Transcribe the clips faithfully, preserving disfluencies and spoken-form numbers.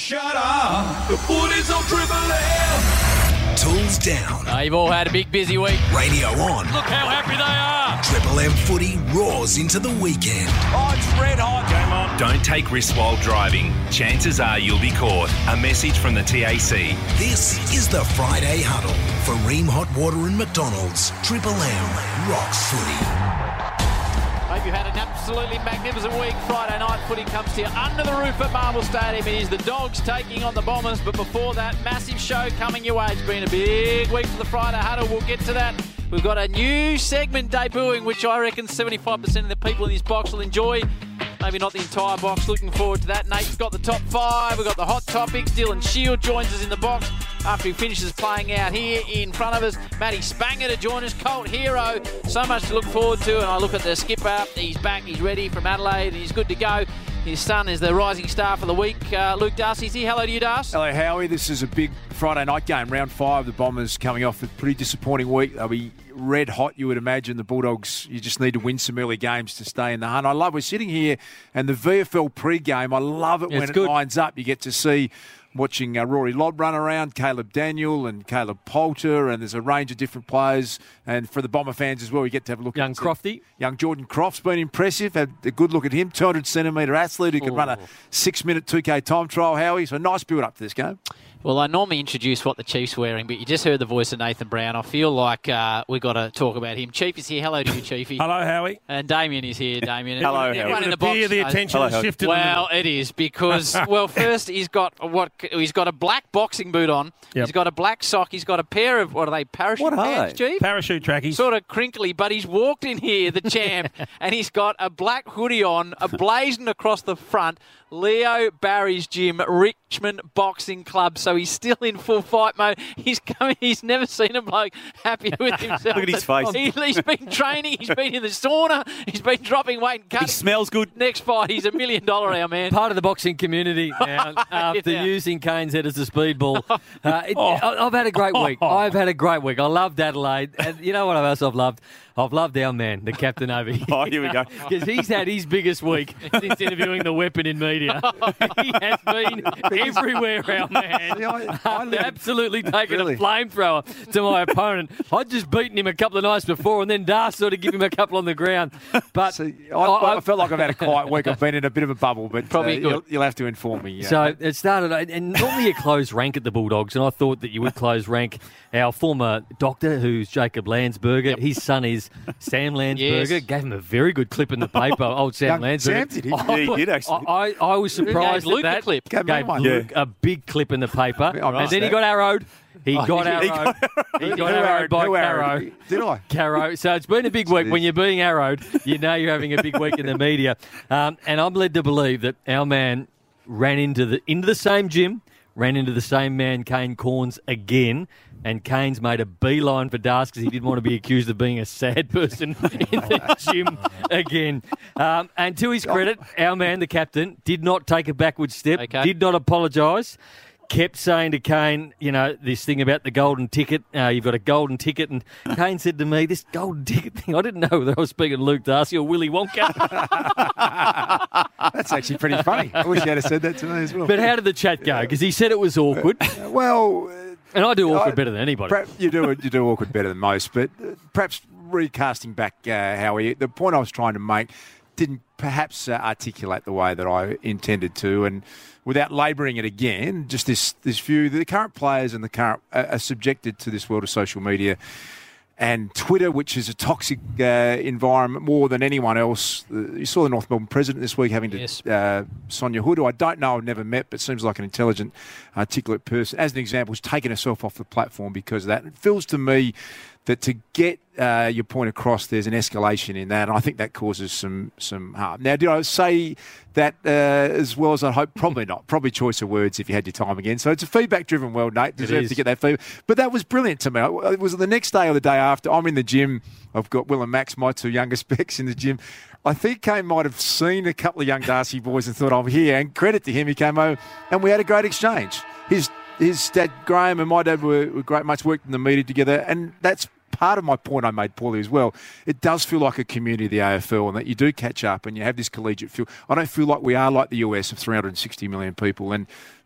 Shut up. The footy's on Triple M. Tools down. Uh, you've all had a big busy week. Radio on. Look how happy they are. Triple M footy roars into the weekend. Oh, it's red hot. Game on. Don't take risks while driving. Chances are you'll be caught. A message from the T A C. This is the Friday Huddle for Ream Hot Water and McDonald's. Triple M rocks footy. Hope you had an absolutely magnificent week. Friday night footy comes to you under the roof at Marvel Stadium. It is the Dogs taking on the Bombers, but before that, massive show coming your way. It's been a big week for the Friday Huddle. We'll get to that. We've got a new segment debuting, which I reckon seventy-five percent of the people in this box will enjoy. Maybe not the entire box. Looking forward to that. Nate's got the top five. We've got the hot topics. Dylan Shield joins us in the box after he finishes playing out here in front of us. Matty Spanger to join us. Colt Hero. So much to look forward to. And I look at the skipper. He's back. He's ready from Adelaide. He's good to go. His son is the rising star for the week. Uh, Luke Darcy's here. Hello to you, Darcy. Hello, Howie. This is a big Friday night game. Round five. The Bombers coming off a pretty disappointing week. They'll be red hot, you would imagine. The Bulldogs, you just need to win some early games to stay in the hunt. I love, we're sitting here and the V F L pre-game, I love it yeah, when it good. lines up. You get to see watching uh, Rory Lobb run around, Caleb Daniel and Caleb Poulter, and there's a range of different players. And for the Bomber fans as well, you get to have a look Young at Crofty. Young Jordan Croft's been impressive. Had a good look at him. two hundred centimetre athlete who can Ooh. run a six-minute two K time trial, Howie. So nice build-up to this game. Well, I normally introduce what the Chief's wearing, but you just heard the voice of Nathan Brown. I feel like uh, we've got to talk about him. Chief is here. Hello to you, Chiefy. Hello, Howie. And Damien is here, Damien. Hello, Everyone Howie. in the It would appear box. the knows- attention has shifted. Well, it is because, well, first he's got what he's got a black boxing boot on. Yep. He's got a black sock. He's got a pair of, what are they, parachute What are pants, they? Chief? Parachute trackies. Sort of crinkly, but he's walked in here, the champ, and he's got a black hoodie on, a blazing across the front. Leo Barry's gym, Richmond Boxing Club. So he's still in full fight mode. He's coming. He's never seen a bloke happy with himself. Look at his face. He, he's been training. He's been in the sauna. He's been dropping weight and cutting. He smells good. Next fight, he's a million dollar our man. Part of the boxing community now after Yeah. using Cane's head as a speedball. Uh, it, I- I've had a great week. I've had a great week. I loved Adelaide. And you know what else I've loved? I've loved our man, the captain over here. Oh, here we go. Because he's had his biggest week since interviewing the weapon in media. He has been everywhere, our man. Yeah, I- I live- Absolutely taken Really? a flamethrower to my opponent. I'd just beaten him a couple of nights before, and then Dar sort of give him a couple on the ground. But See, I, I felt like I've had a quiet week. I've been in a bit of a bubble, but Probably uh, good. You'll, you'll have to inform me. Yeah. So it started, and normally you close rank at the Bulldogs, and I thought that you would close rank our former doctor, who's Jacob Landsberger. His son is Sam Landsberger. Yes. Gave him a very good clip in the paper, old Sam Young Landsberger. Sam, did he? I- Yeah, he did, actually. I, I, I was surprised Gave Luke at a that. clip. Gave me Gave one. Luke a big clip in the paper, I and missed then he that. got arrowed. He got he arrowed. got- He got Who arrowed by Who Caro. Did I? Caro. So it's been a big week. When you're being arrowed, you know you're having a big week in the media. Um, and I'm led to believe that our man ran into the into the same gym, ran into the same man, Kane Corns, again. And Kane's made a beeline for Darcy because he didn't want to be accused of being a sad person in the gym again. Um, and to his credit, our man, the captain, did not take a backward step, Okay. did not apologise. Kept saying to Kane, you know, this thing about the golden ticket. Uh, you've got a golden ticket. And Kane said to me, this golden ticket thing, I didn't know whether I was speaking to Luke Darcy or Willy Wonka. That's actually pretty funny. I wish you had said that to me as well. But how did the chat go? Because he said it was awkward. well, uh, And I do awkward I- better than anybody. perhaps you do you do awkward better than most, but uh, perhaps recasting back, uh, Howie, the point I was trying to make didn't perhaps uh, articulate the way that I intended to, and without labouring it again, just this this view that the current players and the current uh, are subjected to this world of social media and Twitter, which is a toxic uh, environment more than anyone else. Uh, you saw the North Melbourne president this week having to Yes. uh, Sonia Hood, who I don't know, I've never met, but seems like an intelligent, articulate person. As an example, has taken herself off the platform because of that. It feels to me that to get uh, your point across, there's an escalation in that, and I think that causes some some harm. Now, did I say that uh, as well as I hope? Probably not. Probably choice of words if you had your time again. So it's a feedback-driven world, Nate. Deserve is. to get that feedback. But that was brilliant to me. It was the next day or the day after. I'm in the gym. I've got Will and Max, my two younger specs, in the gym. I think Kane might have seen a couple of young Darcy boys and thought, I'm here. And credit to him, he came over and we had a great exchange. His his dad, Graham, and my dad were, were great mates, worked in the media together. And that's part of my point I made, Paulie, as well. It does feel like a community, the A F L, and that you do catch up and you have this collegiate feel. I don't feel like we are like the U S of three hundred sixty million people. And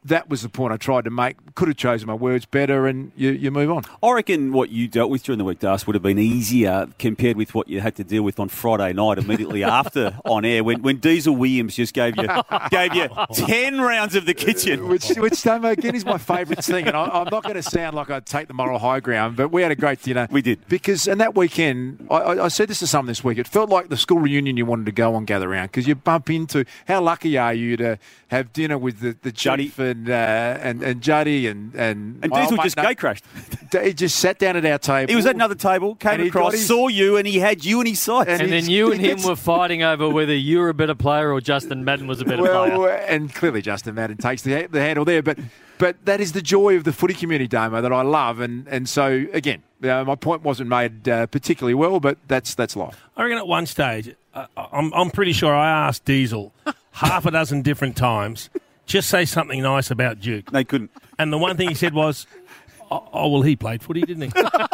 that was the point I tried to make. Could have chosen my words better, and you, you move on. I reckon what you dealt with during the week, Das, would have been easier compared with what you had to deal with on Friday night immediately after on air when, when Diesel Williams just gave you gave you ten rounds of the kitchen. Which, which Damo, again, is my favourite thing. And I, I'm not going to sound like I take the moral high ground, but we had a great dinner. We did. Because, and that weekend, I, I, I said this to someone this week, it felt like the school reunion you wanted to go on, gather around, because you bump into, how lucky are you to have dinner with the, the chief and, uh, and and Juddy and... And, And my Diesel old just mate, gate crashed. He just sat down at our table. He was at another table, came And he across, got his- saw you, and he had you in his sights. And And he's- then you and he him gets- were fighting over whether you were a better player or Justin Madden was a better well, player. and clearly Justin Madden takes the, the handle there, but but that is the joy of the footy community, Damo, that I love, and and so again, uh, my point wasn't made uh, particularly well, but that's that's life. I reckon at one stage, uh, I'm, I'm pretty sure I asked Diesel half a dozen different times, just say something nice about Duke. They couldn't. And the one thing he said was, oh, oh well, he played footy, didn't he?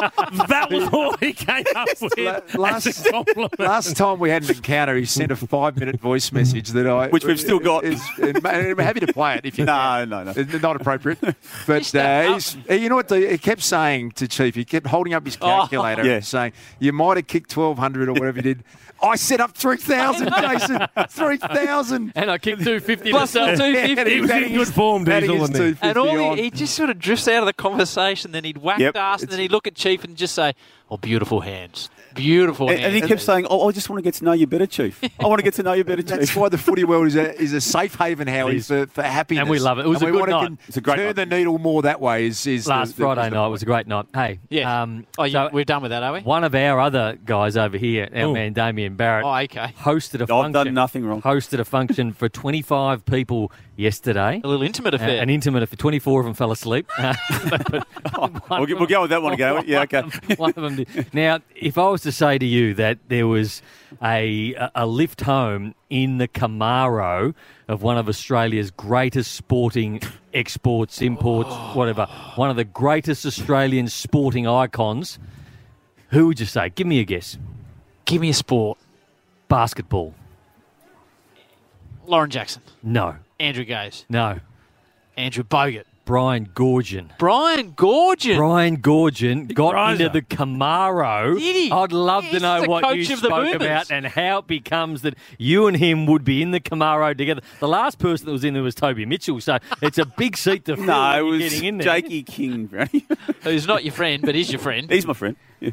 That was all he came up with Last, as a compliment. last time we had an encounter, he sent a five-minute voice message that I... Which we've still got. Is, and I'm happy to play it if you No, can. no, no. It's not appropriate. But uh, he's, you know what the, he kept saying to Chief? He kept holding up his calculator Yeah. and saying, you might have kicked twelve hundred or whatever you did. I set up three thousand, Jason. three thousand. And I kicked two fifty Plus the myself. two And fifty. He was in good form, adding Diesel, his wasn't he? two fifty And all on. he, he just sort of drifts out of the conversation. Then he'd whack Yep. us, and then he'd look at Chief and just say, "Oh, beautiful hands, beautiful And, hands." and he kept saying, oh, I just want to get to know you better, Chief. I want to get to know you better, That's Chief. why the footy world is a is a safe haven, Howie, It is. for, for happiness. And we love it. It was And a we good want night. to It's a great turn night. the needle more that way. Is, is Last the, the, Friday the night was a great night. Hey, yeah. um, oh, you, so we're done with that, are we? one of our other guys over here, our Ooh. man Damien Barrett, Oh, okay. hosted a I've function. done nothing wrong. Hosted a function for twenty-five people yesterday. A little intimate Uh, affair. an intimate for twenty-four of them fell asleep. Uh, We'll, go- we'll go with that one again. Yeah, okay. One of them did. Now, if I was to say to you that there was a a lift home in the Camaro of one of Australia's greatest sporting exports, imports, whatever, one of the greatest Australian sporting icons, who would you say? Give me a guess. Give me a sport. Basketball. Lauren Jackson, No. Andrew Gaze, No. Andrew Bogut, Brian Goorjian. Brian Goorjian. Brian Goorjian got Riser. into the Camaro. Did he? I'd love to He's know the what you coach of the spoke Boomers. about and how it becomes that you and him would be in the Camaro together. The last person that was in there was Toby Mitchell, so it's a big seat to fill No, when it you're was getting in there. Jakey King, Brownie. Who's not your friend, but is your friend. He's my friend. Yeah.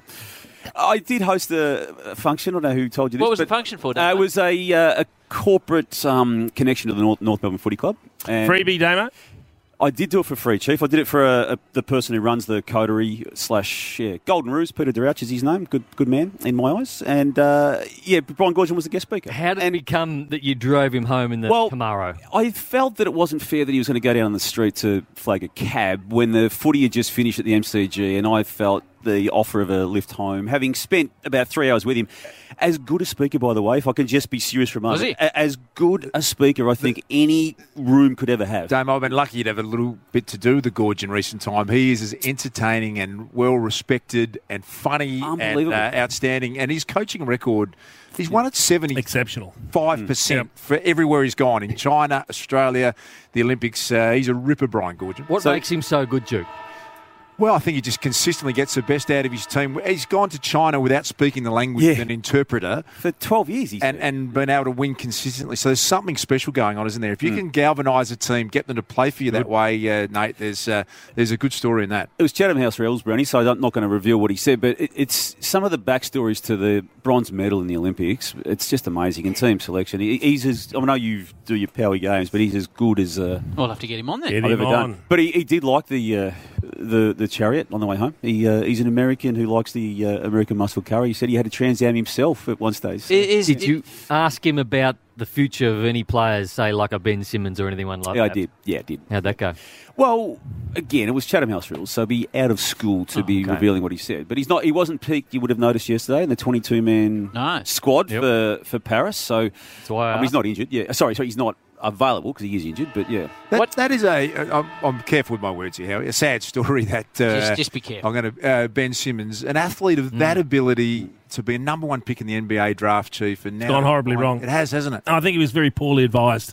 I did host a a function. I don't know who told you this. What was the but, function for, Uh, Damo? it was a, uh, a corporate um, connection to the North, North Melbourne Footy Club. And Freebie, Damo? I did do it for free, Chief. I did it for a, a, the person who runs the coterie slash yeah, Golden Ruse. Peter Derouch is his name. Good good man in my eyes. And, uh, yeah, Brian Goorjian was the guest speaker. How did and it become that you drove him home in the Well, Camaro? I felt that it wasn't fair that he was going to go down the street to flag a cab when the footy had just finished at the M C G, and I felt the offer of a lift home, having spent about three hours with him. As good a speaker, by the way, if I can just be serious for a moment. Was he? a- As good a speaker I think any room could ever have. Damo, I've been lucky to have a little bit to do with the Gorge in recent time. He is as entertaining and well respected and funny and Unbelievable. uh, outstanding. And his coaching record, he's won at seventy-five Exceptional. percent Yep. for everywhere he's gone in China, Australia, the Olympics. Uh, he's a ripper, Brian Goorjian. What So- makes him so good, Duke? Well, I think he just consistently gets the best out of his team. He's gone to China without speaking the language Yeah. with an interpreter. For twelve years, he's And, and been able to win consistently. So there's something special going on, isn't there? If you can galvanise a team, get them to play for you that way, uh, Nate, there's uh, there's a good story in that. It was Chatham House Rebels, Brownie, so I'm not going to reveal what he said, but it, it's some of the backstories to the bronze medal in the Olympics. It's just amazing. And team selection. He, he's as, I know you do your power games, but he's as good as uh, We'll have to get him on there. Get I've him ever on. done. But he, he did like the, uh, the the chariot on the way home. He uh, He's an American who likes the uh, American muscle car. He said he had a Trans Am himself at one stage. So- Is, Did you ask him about the future of any players, say like a Ben Simmons or anyone like yeah, I that? did. Yeah, I did. How'd that go? Well, again, it was Chatham House rules, so be out of school to Oh, be okay. revealing what he said. But he's not. He wasn't peaked. You would have noticed yesterday in the twenty-two man No. squad Yep. for, for Paris. So That's why I I mean, he's asked. not injured. Yeah, sorry, sorry, he's not available because he is injured. But yeah, That, What- that is a. I'm, I'm careful with my words here, Howie. A sad story that. Uh, Just- just be careful. I'm going to uh, Ben Simmons, an athlete of that ability to be a number one pick in the N B A draft, Chief, and now gone horribly wrong. It has, hasn't it? I think he was very poorly advised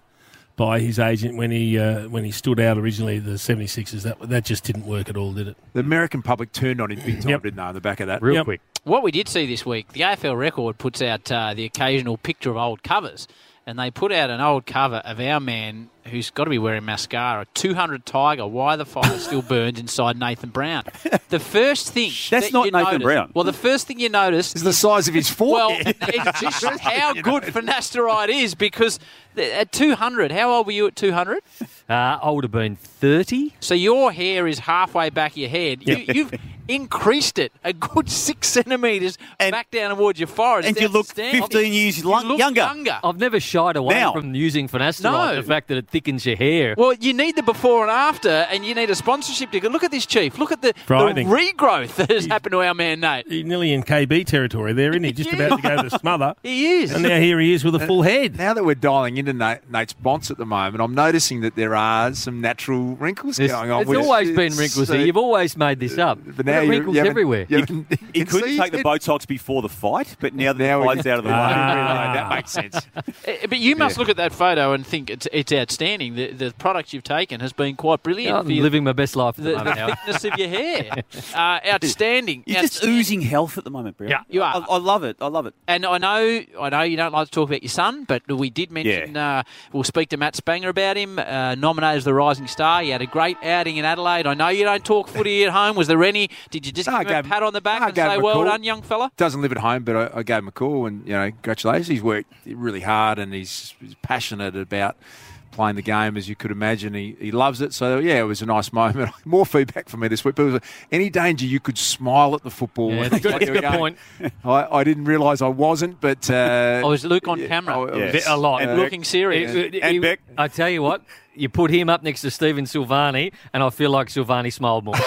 by his agent when he uh, when he stood out originally the seventy-sixers. That that just didn't work at all, did it? The American public turned on him big time, Yep. didn't they, on the back of that? Real Yep. quick. What we did see this week, the A F L Record puts out uh, the occasional picture of old covers, and they put out an old cover of our man who's got to be wearing mascara, two hundred Tiger, Why the Fire Still Burns inside Nathan Brown. The first thing That's that not you Nathan notice, Brown. Well, the first thing you notice It's the size of his well, forehead. it's just how good finasteride is, because th- at two hundred, how old were you at two hundred? Uh, I would have been thirty. So your hair is halfway back your head. You, you've increased it a good six centimetres And- back down towards your forehead. And It's you look outstanding. fifteen years You long, look younger. younger. I've never shied away Now. from using finasteride. No. The fact that it thickens your hair. Well, you need the before and after, and you need a sponsorship to go, look at this, Chief. Look at the, the Frightening. regrowth that has happened to our man, Nate. He's nearly in K B territory there, isn't he? Just Yeah. about to go to smother. He is. And now here he is with a full head. Now that we're dialing into Nate, Nate's bonce at the moment, I'm noticing that there are some natural wrinkles It's, going on. it's which always is- been wrinkles so- here. You've always made this up. But There now are you- wrinkles you haven't- everywhere. you haven't- He couldn't See, take the it- Botox before the fight, but now that Now the we fight's can- out of the way. Ah, that makes sense. Uh, But you must look at that photo and think it's, it's outstanding. The, the product you've taken has been quite brilliant. I'm for your- living my best life at the, the moment, the Howard. thickness of your hair. Uh, outstanding. You're just Outstanding. oozing health at the moment, Brown. Yeah. You are. I, I love it. I love it. And I know, I know you don't like to talk about your son, but we did mention. Uh, we'll speak to Matt Spanger about him. Uh, nominated as the Rising Star. He had a great outing in Adelaide. I know you don't talk footy at home. Was there any? Did you just No, I give him a gave- pat on the back no, I and gave say, him a "Well call. done, young fella"? Doesn't live at home, but I, I gave him a call and, you know, congratulations. He's worked really hard and he's, he's passionate about playing the game, as you could imagine. He, he loves it. So, yeah, it was a nice moment. More feedback from me this week. But it was any danger you could smile at the football. Yeah, when that's it's like a you were good going. point. I, I didn't realise I wasn't, but... Uh, I was Luke on yeah, camera. I- I Yeah. was- A lot. And looking serious. It- it- And he- Beck. I tell you what, you put him up next to Stephen Silvani, and I feel like Silvani smiled more.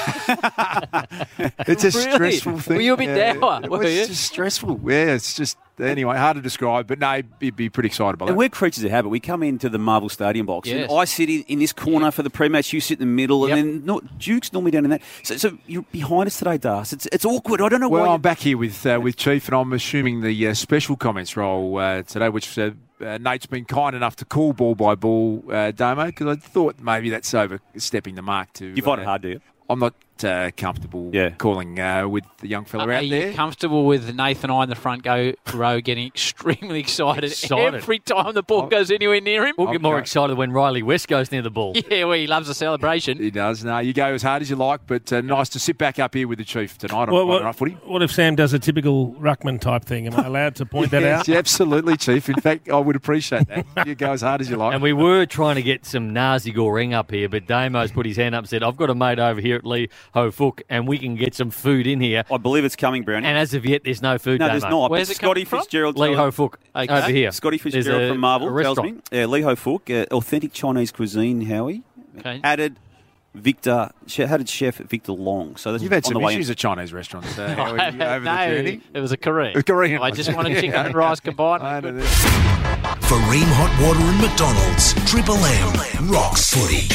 It's a Really? stressful thing. Were you a bit dour, It were was you? just stressful. Yeah, it's just... Anyway, hard to describe, but no, he'd be pretty excited by that. And we're creatures of habit. We come into the Marvel Stadium box, Yes. and I sit in, in this corner for the pre-match. You sit in the middle, Yep. and then no, Duke's normally down in that. So, so you're behind us today, Das. It's it's awkward. I don't know Well, why. I'm back here with uh, with Chief, and I'm assuming the uh, special comments role uh, today, which uh, uh, Nate's been kind enough to call ball by ball, uh, Damo, because I thought maybe that's overstepping the mark. To You find uh, it hard, do you? I'm not uh, comfortable Yeah. calling uh, with the young fella Are out you there. comfortable with Nathan I in the front go row getting extremely excited, Excited. every time the ball goes anywhere near him? We'll get more Okay. excited when Riley West goes near the ball. Yeah, well, he loves a celebration. He does. No, you go as hard as you like, but uh, nice to sit back up here with the Chief tonight on Well, Friday Night what, Footy. what if Sam does a typical ruckman type thing? Am I allowed to point that Yes, out? yeah, absolutely, Chief. In fact, I would appreciate that. You go as hard as you like. And we were trying to get some Nazi Goreng up here, but Damo's put his hand up and said, I've got a mate over here at Lee Ho Fook, and we can get some food in here. I believe it's coming, Brownie. And as of yet, there's no food, no, Damo. there's not. Where's but it coming Scotty from? Fitzgerald. Lee Ho Fook, Okay. over here. Scotty There's Fitzgerald a- from Marvel a tells restaurant. me. Uh, Lee Ho Fook, uh, authentic Chinese cuisine, Howie. Okay. Added Victor, she- added chef Victor Long. So that's You've had on some the way issues in. at Chinese restaurants uh, how are you no, over the journey. it was a Korean. A Korean I one. just wanted chicken Yeah. and rice combined. I know this. For Ream Hot Water and McDonald's, Triple M rocks footy.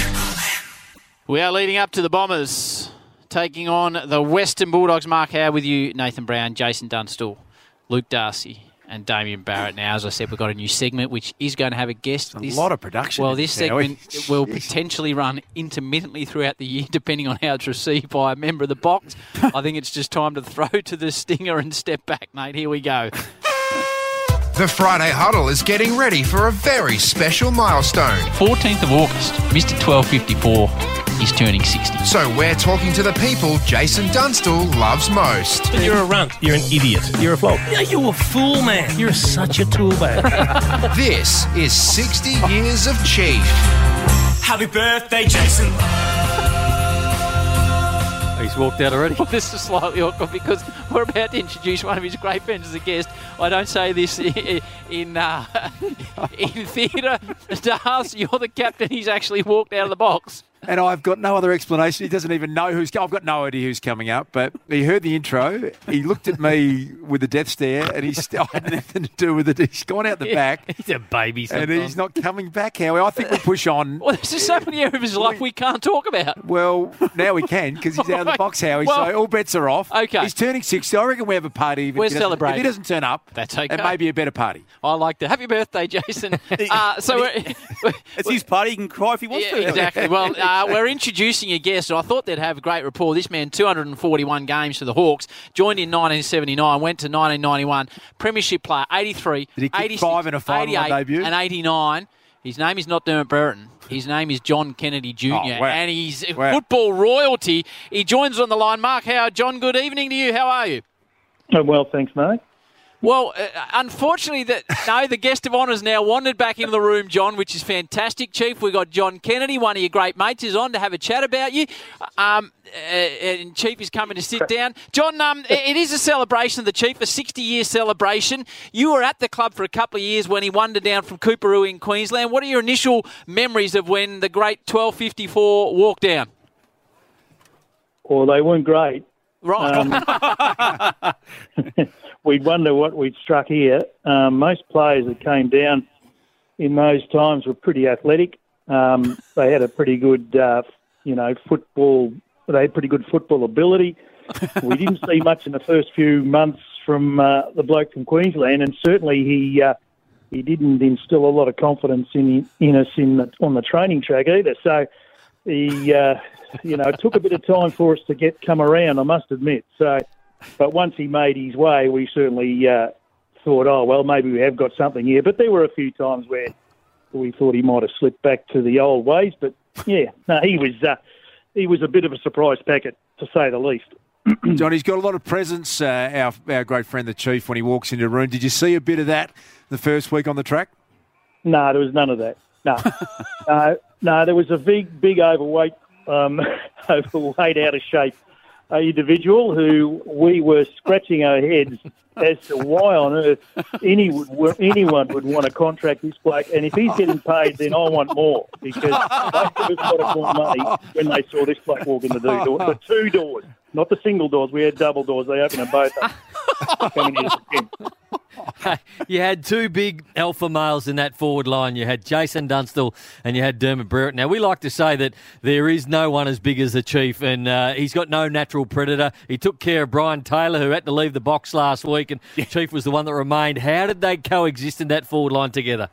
We are leading up to the Bombers taking on the Western Bulldogs. Mark Howe with you, Nathan Brown, Jason Dunstall, Luke Darcy and Damien Barrett. Now, as I said, we've got a new segment which is going to have a guest. A lot of production. Well, in this Howie. segment will potentially run intermittently throughout the year, depending on how it's received by a member of the box. I think it's just time to throw to the stinger and step back, mate. Here we go. The Friday Huddle is getting ready for a very special milestone. fourteenth of August, Mister twelve fifty-four is turning sixty. So we're talking to the people Jason Dunstall loves most. You're a runt. You're an idiot. You're a flog. Yeah, you're a fool, man. You're such a tool bag. This is sixty years of Chief. Happy birthday, Jason. He's walked out already. Well, this is slightly awkward because we're about to introduce one of his great friends as a guest. I don't say this in in, uh, in theatre. Darcy, you're the captain. He's actually walked out of the box. And I've got no other explanation. He doesn't even know who's. I've got no idea who's coming up. But he heard the intro. He looked at me with a death stare, and he's I had nothing to do with it. He's gone out the Yeah, back. He's a baby sometimes. And he's not coming back, Howie. I think we'll push on. Well, there's just so many areas of his life we can't talk about. Well, now we can because he's out of the box, Howie. Well, so all bets are off. okay. He's turning sixty. I reckon we have a party. If We're he doesn't- celebrating. If he doesn't turn up, That's okay. it may be a better party. I like that. Happy birthday, Jason. Uh, so we're, It's his party. He can cry if he wants yeah, to. exactly. Well, uh, we're introducing a guest. I thought they'd have a great rapport. This man, two hundred forty-one games for the Hawks, joined in nineteen seventy-nine, went to nineteen ninety-one, premiership player, eighty-three, Did he kick eighty-six, five in a final on eighty-eight, debut? and eighty-nine. His name is not Dermot Brereton. His name is John Kennedy Junior Oh, wow. And he's Wow. football royalty. He joins us on the line. Mark Howard. John, good evening to you. How are you? Oh, well, thanks, mate. Well, uh, unfortunately, that no, the guest of honour's now wandered back into the room, John, which is fantastic. Chief, we've got John Kennedy, one of your great mates, is on to have a chat about you. Um, uh, and Chief is coming to sit down. John, um, it is a celebration of the Chief, a sixty-year celebration. You were at the club for a couple of years when he wandered down from Coorparoo in Queensland. What are your initial memories of when the great twelve fifty-four walked down? Well, they weren't great. Right. Um, we'd wonder what we'd struck here. Um, most players that came down in those times were pretty athletic. Um, they had a pretty good, uh, you know, football. They had pretty good football ability. We didn't see much in the first few months from uh, the bloke from Queensland, and certainly he uh, he didn't instill a lot of confidence in in us in the, on the training track either. So he. Uh, You know, it took a bit of time for us to get come around, I must admit. So, but once he made his way, we certainly uh, thought, oh, well, maybe we have got something here. But there were a few times where we thought he might have slipped back to the old ways. But, yeah, no, he was uh, he was a bit of a surprise packet, to say the least. John, he's got a lot of presence, uh, our, our great friend, the Chief, when he walks into the room. Did you see a bit of that the first week on the track? No, there was none of that. No. no, no, there was a big, big overweight Um, overweight, out of shape uh, individual who we were scratching our heads as to why on earth any would, anyone would want to contract this bloke. And if he's getting paid, then I want more, because most of us got more money when they saw this bloke walk in the door. The two doors, not the single doors. We had double doors. They opened them both up. Coming into the gym. You had two big alpha males in that forward line. You had Jason Dunstall and you had Dermot Brereton. Now, we like to say that there is no one as big as the Chief, and uh, he's got no natural predator. He took care of Brian Taylor, who had to leave the box last week, and yeah. Chief was the one that remained. How did they coexist in that forward line together?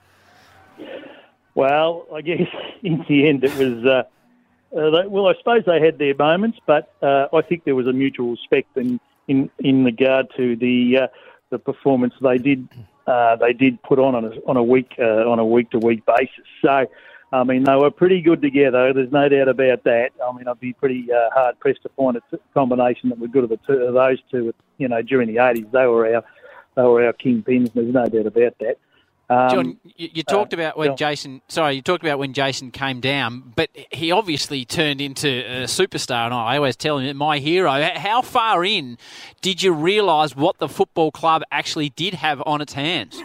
Well, I guess in the end it was... Uh, uh, they, well, I suppose they had their moments, but uh, I think there was a mutual respect in, in, in regard to the... Uh, the performance they did uh, they did put on on a, on a week uh, on a week to week basis. So, I mean, they were pretty good together. There's no doubt about that. I mean, I'd be pretty uh, hard pressed to find a t- combination that was good of the two of those two. You know, during the eighties, they were our they were our kingpins. There's no doubt about that. Um, John, you, you talked uh, about when John. Jason. Sorry, you talked about when Jason came down, but he obviously turned into a superstar. And I always tell him, my hero. How far in did you realise what the football club actually did have on its hands?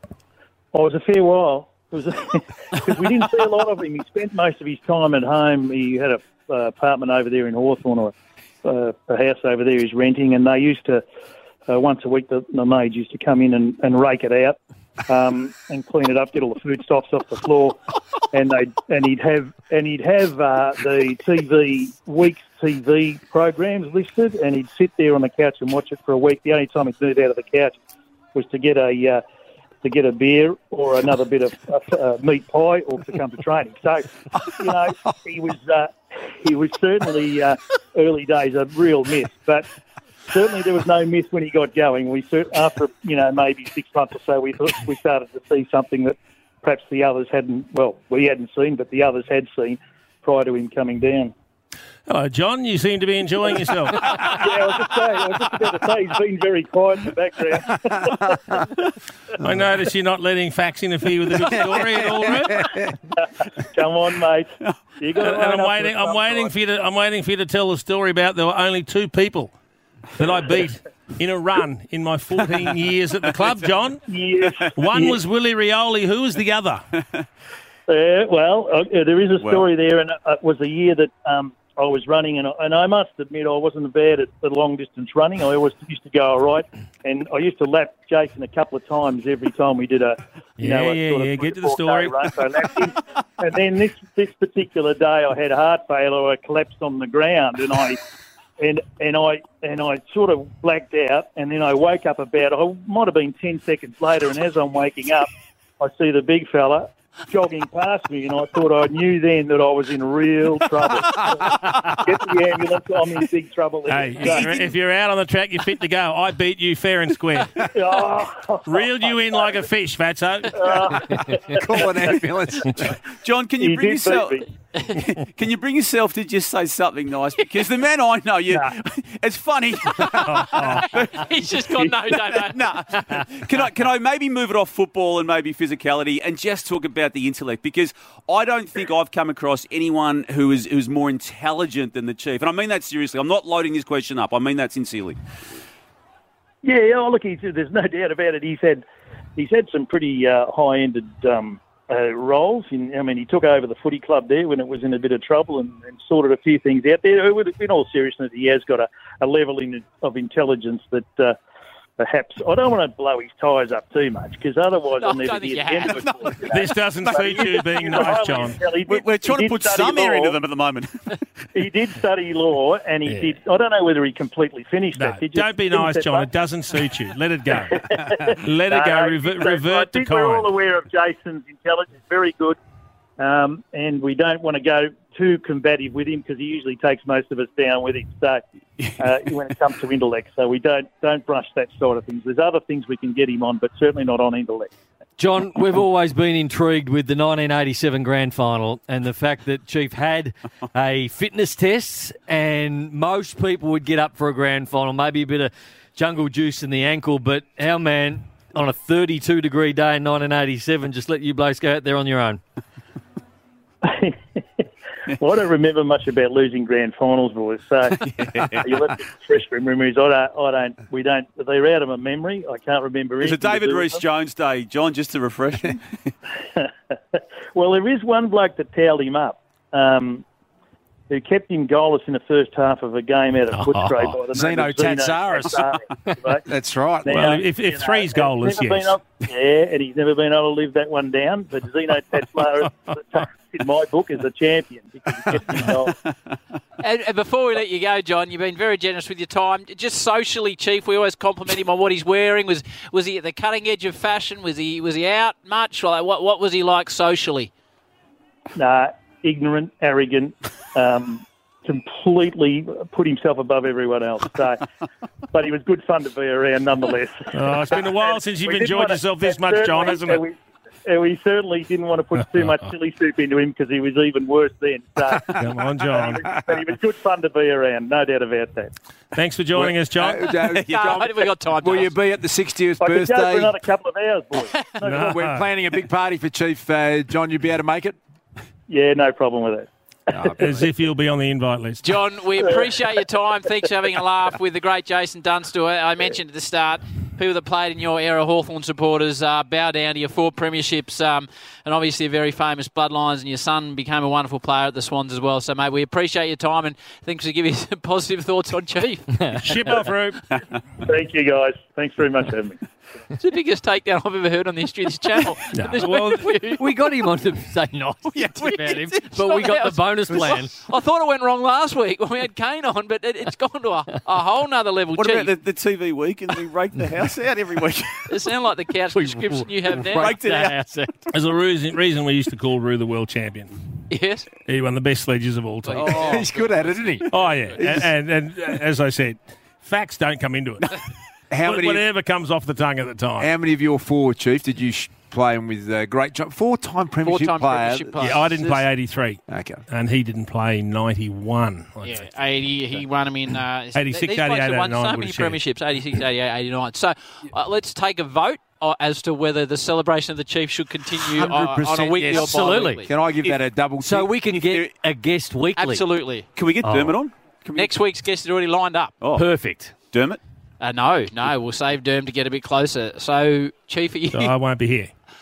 Oh, it was a fair while. It was because we didn't see a lot of him. He spent most of his time at home. He had a uh, apartment over there in Hawthorn, or uh, a house over there he's renting, and they used to uh, once a week the, the maids used to come in and, and rake it out. Um, and clean it up, get all the food stuffs off the floor, and they and he'd have and he'd have uh, the T V week's T V programs listed, and he'd sit there on the couch and watch it for a week. The only time he'd move out of the couch was to get a uh, to get a beer or another bit of uh, uh, meat pie, or to come to training. So, you know, he was uh, he was certainly uh, early days a real myth, but. Certainly, there was no myth when he got going. We after you know maybe six months or so, we thought we started to see something that perhaps the others hadn't. Well, we hadn't seen, but the others had seen prior to him coming down. Hello, John. You seem to be enjoying yourself. Yeah, I was just saying. I was just about to say he's been very quiet in the background. I notice you're not letting facts interfere with the good story at all, right? Come on, mate. You got. And I'm waiting. I'm waiting for you to. I'm waiting for you to tell the story about there were only two people that I beat in a run in my fourteen years at the club, John. Yes. One yes. was Willie Rioli. Who was the other? Uh, well, uh, there is a story Well. there, and it was a year that um, I was running, and, and I must admit I wasn't bad at the long distance running. I always used to go all right, and I used to lap Jason a couple of times every time we did a, you Yeah, know, a yeah, sort of yeah, three get to or the four story. K run. So I lapped him. And then this this particular day, I had heart failure. I collapsed on the ground, and I and and I and I sort of blacked out, and then I woke up about I might have been ten seconds later, and as I'm waking up, I see the big fella jogging past me, and I thought I knew then that I was in real trouble. Get the ambulance, I'm in big trouble. Hey, if you're, if you're out on the track, you're fit to go. I beat you fair and square. Oh. Reeled you in like a fish, Fatso. Call an ambulance. John, can you You bring did yourself? beat Can you bring yourself to just say something nice? Because the man I know, you, Nah. it's funny. He's just gone, no, no, no. Nah. Can I can I maybe move it off football and maybe physicality and just talk about the intellect? Because I don't think I've come across anyone who is who's more intelligent than the Chief. And I mean that seriously. I'm not loading this question up. I mean that sincerely. Yeah, yeah. Oh, look, he's, there's no doubt about it. He's had he's had some pretty uh, high-ended um, uh, roles. In, I mean, he took over the footy club there when it was in a bit of trouble and, and sorted a few things out there. In all seriousness, he has got a, a level in, of intelligence that uh, perhaps I don't want to blow his tyres up too much because otherwise No, I'll I never don't think get you the end have. of it. for it, you know. This doesn't suit you being nice, John. Well, he We're, did- we're trying he to did put study some air law. into them at the moment. He did study law, and he Yeah. did. I don't know whether he completely finished No, that. He just don't be finished nice, that John. one. It doesn't suit you. Let it go. Let No, it go. no, Revert, so revert I to think we're all kind. aware of Jason's intelligence. Very good. Um, and we don't want to go too combative with him because he usually takes most of us down with him. So uh, when it comes to intellect, so we don't don't brush that side of things. There's other things we can get him on, but certainly not on intellect. John, we've always been intrigued with the nineteen eighty-seven Grand Final and the fact that Chief had a fitness test and most people would get up for a Grand Final, maybe a bit of jungle juice in the ankle, but our man on a thirty-two degree day in nineteen eighty-seven just let you blokes go out there on your own. Well, I don't remember much about losing grand finals, boys. So you let me fresh memories. I don't. I don't. We don't. They're out of my memory. I can't remember. It's a anything to David do with Rees them. Jones day, John, just to refresh you. Well, there is one bloke that towed him up, um, who kept him goalless in the first half of a game out of Footscray by the name Zeno of Zeno Tatsaris. Tatsaris, right? That's right. Now, Well, if, you if know, three's and he's goalless, never yes. been up- yeah, and he's never been able to live that one down. But Zeno Tatsaris, in my book, is a champion because he kept him goalless. And, and before we let you go, John, you've been very generous with your time. Just socially, Chief, we always compliment him on what he's wearing. Was was he at the cutting edge of fashion? Was he was he out much? Like, what what was he like socially? Nah, ignorant, arrogant, um, completely put himself above everyone else. So, but he was good fun to be around nonetheless. Oh, it's been a while since you've We didn't enjoyed wanna- yourself this and much, John, certainly- hasn't and it? We, and we certainly didn't want to put too much silly soup into him because he was even worse then. So, Come on, John. but he was good fun to be around, no doubt about that. Thanks for joining us, John. Uh, uh, No, John, we got time. will you Dales. be at the sixtieth I could go for birthday? another couple of hours, boys. No No. problem. We're planning a big party for Chief uh, John. You'll be able to make it? Yeah, no problem with that. As if you'll be on the invite list. John, we appreciate your time. Thanks for having a laugh with the great Jason Dunstall. I mentioned at the start, people that played in your era, Hawthorn supporters, uh, bow down to your four premierships um, and obviously very famous bloodlines, and your son became a wonderful player at the Swans as well. So, mate, we appreciate your time and thanks for giving us some positive thoughts on Chief. Ship off, Rube. Thank you, guys. Thanks very much for having me. It's the biggest takedown I've ever heard on the history of this channel. No, This well, week- We got him on to say nice things about him, but we got the bonus plan. I thought it went wrong last week when we had Kane on, but it, it's gone to a, a whole nother level. What Chief, about the, the T V week and we rake the house out every week? it sounds like the couch description you have now. Raked it out. There's a reason, reason we used to call Rue the world champion. Yes. He won the best sledges of all time. Oh, he's good at it, isn't he? Oh, yeah. And, and, and as I said, facts don't come into it. How many? Whatever comes off the tongue at the time. How many of your four, Chief, did you sh- play him with? Uh, great John, four-time premiership Four-time player. premiership player. Yeah, I didn't play eighty-three. Okay. And he didn't play ninety-one. I Yeah, think. eighty. He won them in uh, eighty-six, these blokes have eighty-eight, won so eighty-nine many would share. premierships. eighty-six, eighty-eight, eighty-nine. So uh, let's take a vote uh, as to whether the celebration of the Chief should continue uh, on a one hundred percent weekly yes. or Absolutely. bi-weekly. Can I give that a double? So tick? we can get a guest weekly. Absolutely. Can we get Oh. Dermot on? Can we Next week's guest is already lined up. Oh, Perfect. Dermot? Uh, no, no, we'll save Derm to get a bit closer. So, Chief, are you, So I won't be here.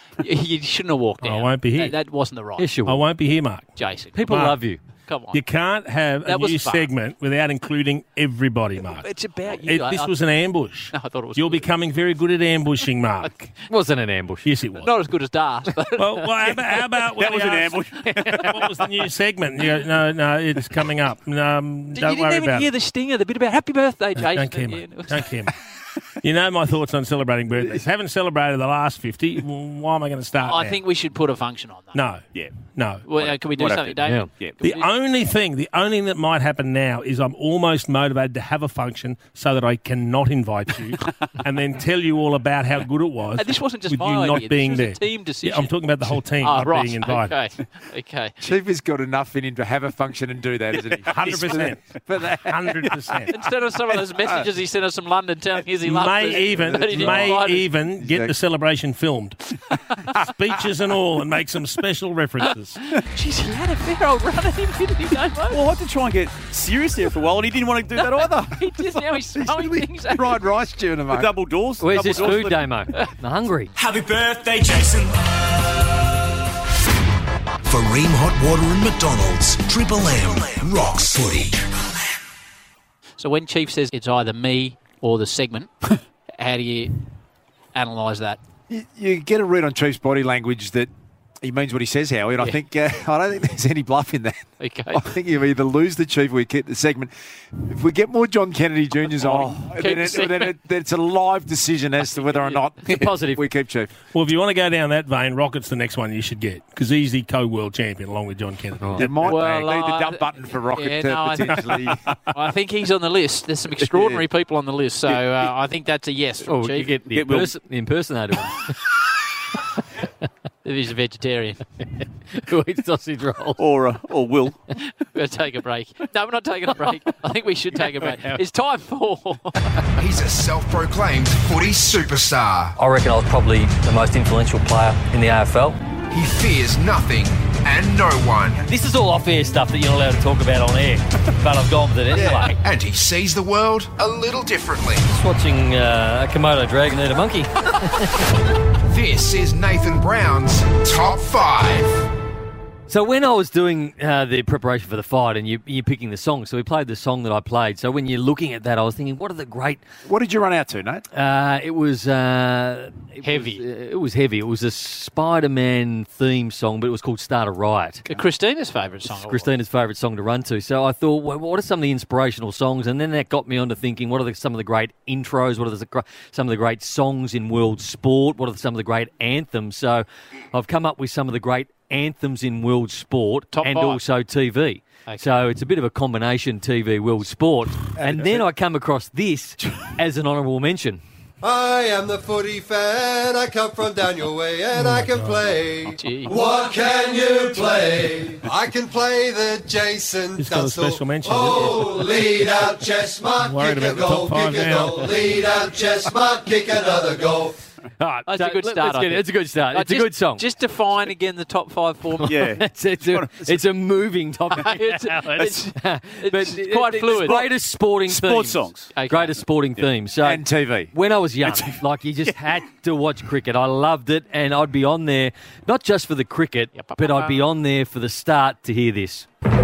you, you shouldn't have walked out. I won't be here. That, that wasn't the right. Yes, you I will. won't be here, Mark. Jason. People Mark. love you. Come on. You can't have That a was new fun. segment without including everybody, Mark. It's about you. It, I- this I- was an ambush. No, I thought it was You're good. becoming very good at ambushing, Mark. It wasn't an ambush. Yes, it was. Not as good as Dart. But Well, well how about, how about when That was we an asked- ambush. What was the new segment? You go, no, no, it's coming up. Um, you don't didn't worry even about hear it. the stinger, the bit about happy birthday, Jason. Don't care, Yeah, mate. it was- Don't care, mate. You know my thoughts on celebrating birthdays. Haven't celebrated the last fifty. Well, why am I going to start I now? think we should put a function on that. No. Yeah. No. Well, uh, can we do What something, happened? David? Yeah. The only thing, the only thing that might happen now is I'm almost motivated to have a function so that I cannot invite you and then tell you all about how good it was. And this wasn't just with my you idea. not being this was there. a team decision. Yeah, I'm talking about the whole team Oh, not right. being invited. Okay. Okay. Chief has got enough in him to have a function and do that, isn't he? one hundred percent. For that. one hundred percent. Instead of some of those messages he sent us from London telling us he loves May us, even, but he didn't may invite us. even get the celebration filmed. Speeches and all, and make some special references. Jeez, he had a fair old run at him, didn't he, Damo? Well, I had to try and get serious there for a while, and he didn't want to do that either. He did. Now he's throwing things at Fried rice tuna, The mate. double doors. Where's double this doors food, for- Damo? I'm hungry. Happy birthday, Jason. For Ream Hot Water and McDonald's, Triple M rocks footy. So when Chief says it's either me or the segment, how do you analyse that? You, you get a read on Chief's body language that he means what he says, Howie, and I Yeah. think uh, I don't think there's any bluff in that. Okay. I think you either lose the Chief or we keep the segment. If we get more John Kennedy Juniors on, Keep then, the it, segment. then, it, then it's a live decision as to whether or not It's a positive. we keep Chief. Well, if you want to go down that vein, Rocket's the next one you should get because he's the co-world champion along with John Kennedy. There might Well, be need the uh, dump button for Rocket yeah, to no, I- potentially. I think he's on the list. There's some extraordinary people on the list, so uh, I think that's a yes from Oh, Chief. you get the, Get Will. impers- the impersonator one. If he's a vegetarian. Who eats sausage rolls. Or, uh, or Will. We're going to take a break. No, we're not taking a break. I think we should take a break. It's time for... He's a self-proclaimed footy superstar. I reckon I was probably the most influential player in the A F L. He fears nothing and no one. This is all off-air stuff that you're not allowed to talk about on air, but I've gone with it anyway. And he sees the world a little differently. Just watching uh, a Komodo dragon eat a monkey. This is Nathan Brown's Top five. So when I was doing uh, the preparation for the fight and you, you're picking the song, so we played the song that I played. So when you're looking at that, I was thinking, what are the great... What did you run out to, Nate? Uh, it was... Uh, it Heavy. Was, uh, it was heavy. It was a Spider-Man theme song, but it was called Start a Riot. Christina's favourite song. It's Christina's favourite song to run to. So I thought, well, what are some of the inspirational songs? And then that got me onto thinking, what are the, some of the great intros? What are the, gr- some of the great songs in world sport? What are some of the great anthems? So I've come up with some of the great anthems in world sport Top and five. also T V. Okay. So it's a bit of a combination T V world sport. And then I come across this as an honourable mention. I am the footy fan, I come from down your way and I can play. Gee. What can you play? I can play the Jason He's got a Dunstall. special mention. Oh, lead out chest mark, Worried kick a about the goal, top five kick a now. goal. Lead out chest mark, kick another goal. All right, That's so a good let- start, let's I get it. think. It's a good start. Uh, It's a just- good song. Just define again the top five for me. Yeah. it's, it's, a, it's a moving topic. It's, it's, but it's it- quite it's fluid. Greatest sporting Sports themes. songs. Okay. Greatest sporting themes. So And T V. when I was young, like you just had to watch cricket. I loved it, and I'd be on there not just for the cricket, Yep. but I'd be on there for the start to hear this.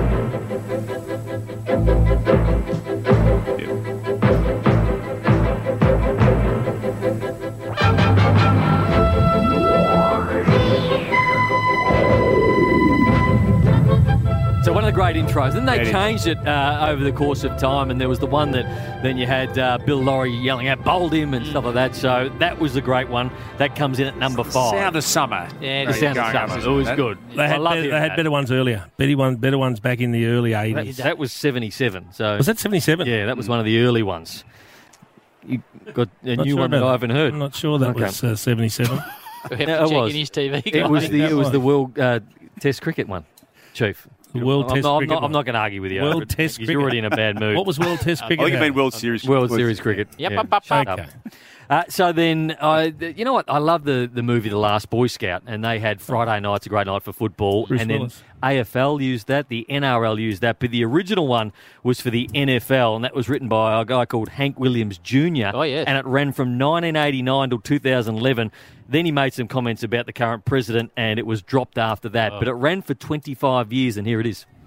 So one of the great intros. Then they Yeah, it is. changed it uh, over the course of time, and there was the one that then you had uh, Bill Laurie yelling out "Bowled him" and stuff like that. So that was the great one. That comes in at number five. Sound of summer. Yeah, the it is. sound of going summer. up, It was isn't it? good. They I had, love better, hearing they had that. better ones earlier. Better, one, better ones back in the early eighties. That, that was seventy-seven. So Was that seventy-seven? yeah, that was one of the early ones. You got a Not new sure one that about I haven't heard. I'm not sure that Okay. was uh, seventy-seven. We have Yeah, to it check was. in his T V. It was guy. the that it was was. the World uh, Test cricket one, Chief. The World I'm Test not, Cricket. I'm not, I'm not going to argue with you. World over it. Test You're Cricket. already in a bad mood. What was World Test I Cricket? think it about? meant World Series. World Series Cricket. Yep, Yeah. up, up, up. Okay. Uh, so then, I, you know what? I love the, the movie The Last Boy Scout, and they had Friday night's a great night for football, Bruce and then Willis. A F L used that, the N R L used that, but the original one was for the N F L, and that was written by a guy called Hank Williams Junior Oh, yes. And it ran from nineteen eighty-nine till two thousand eleven. Then he made some comments about the current president, and it was dropped after that. Oh. But it ran for twenty-five years, and here it is.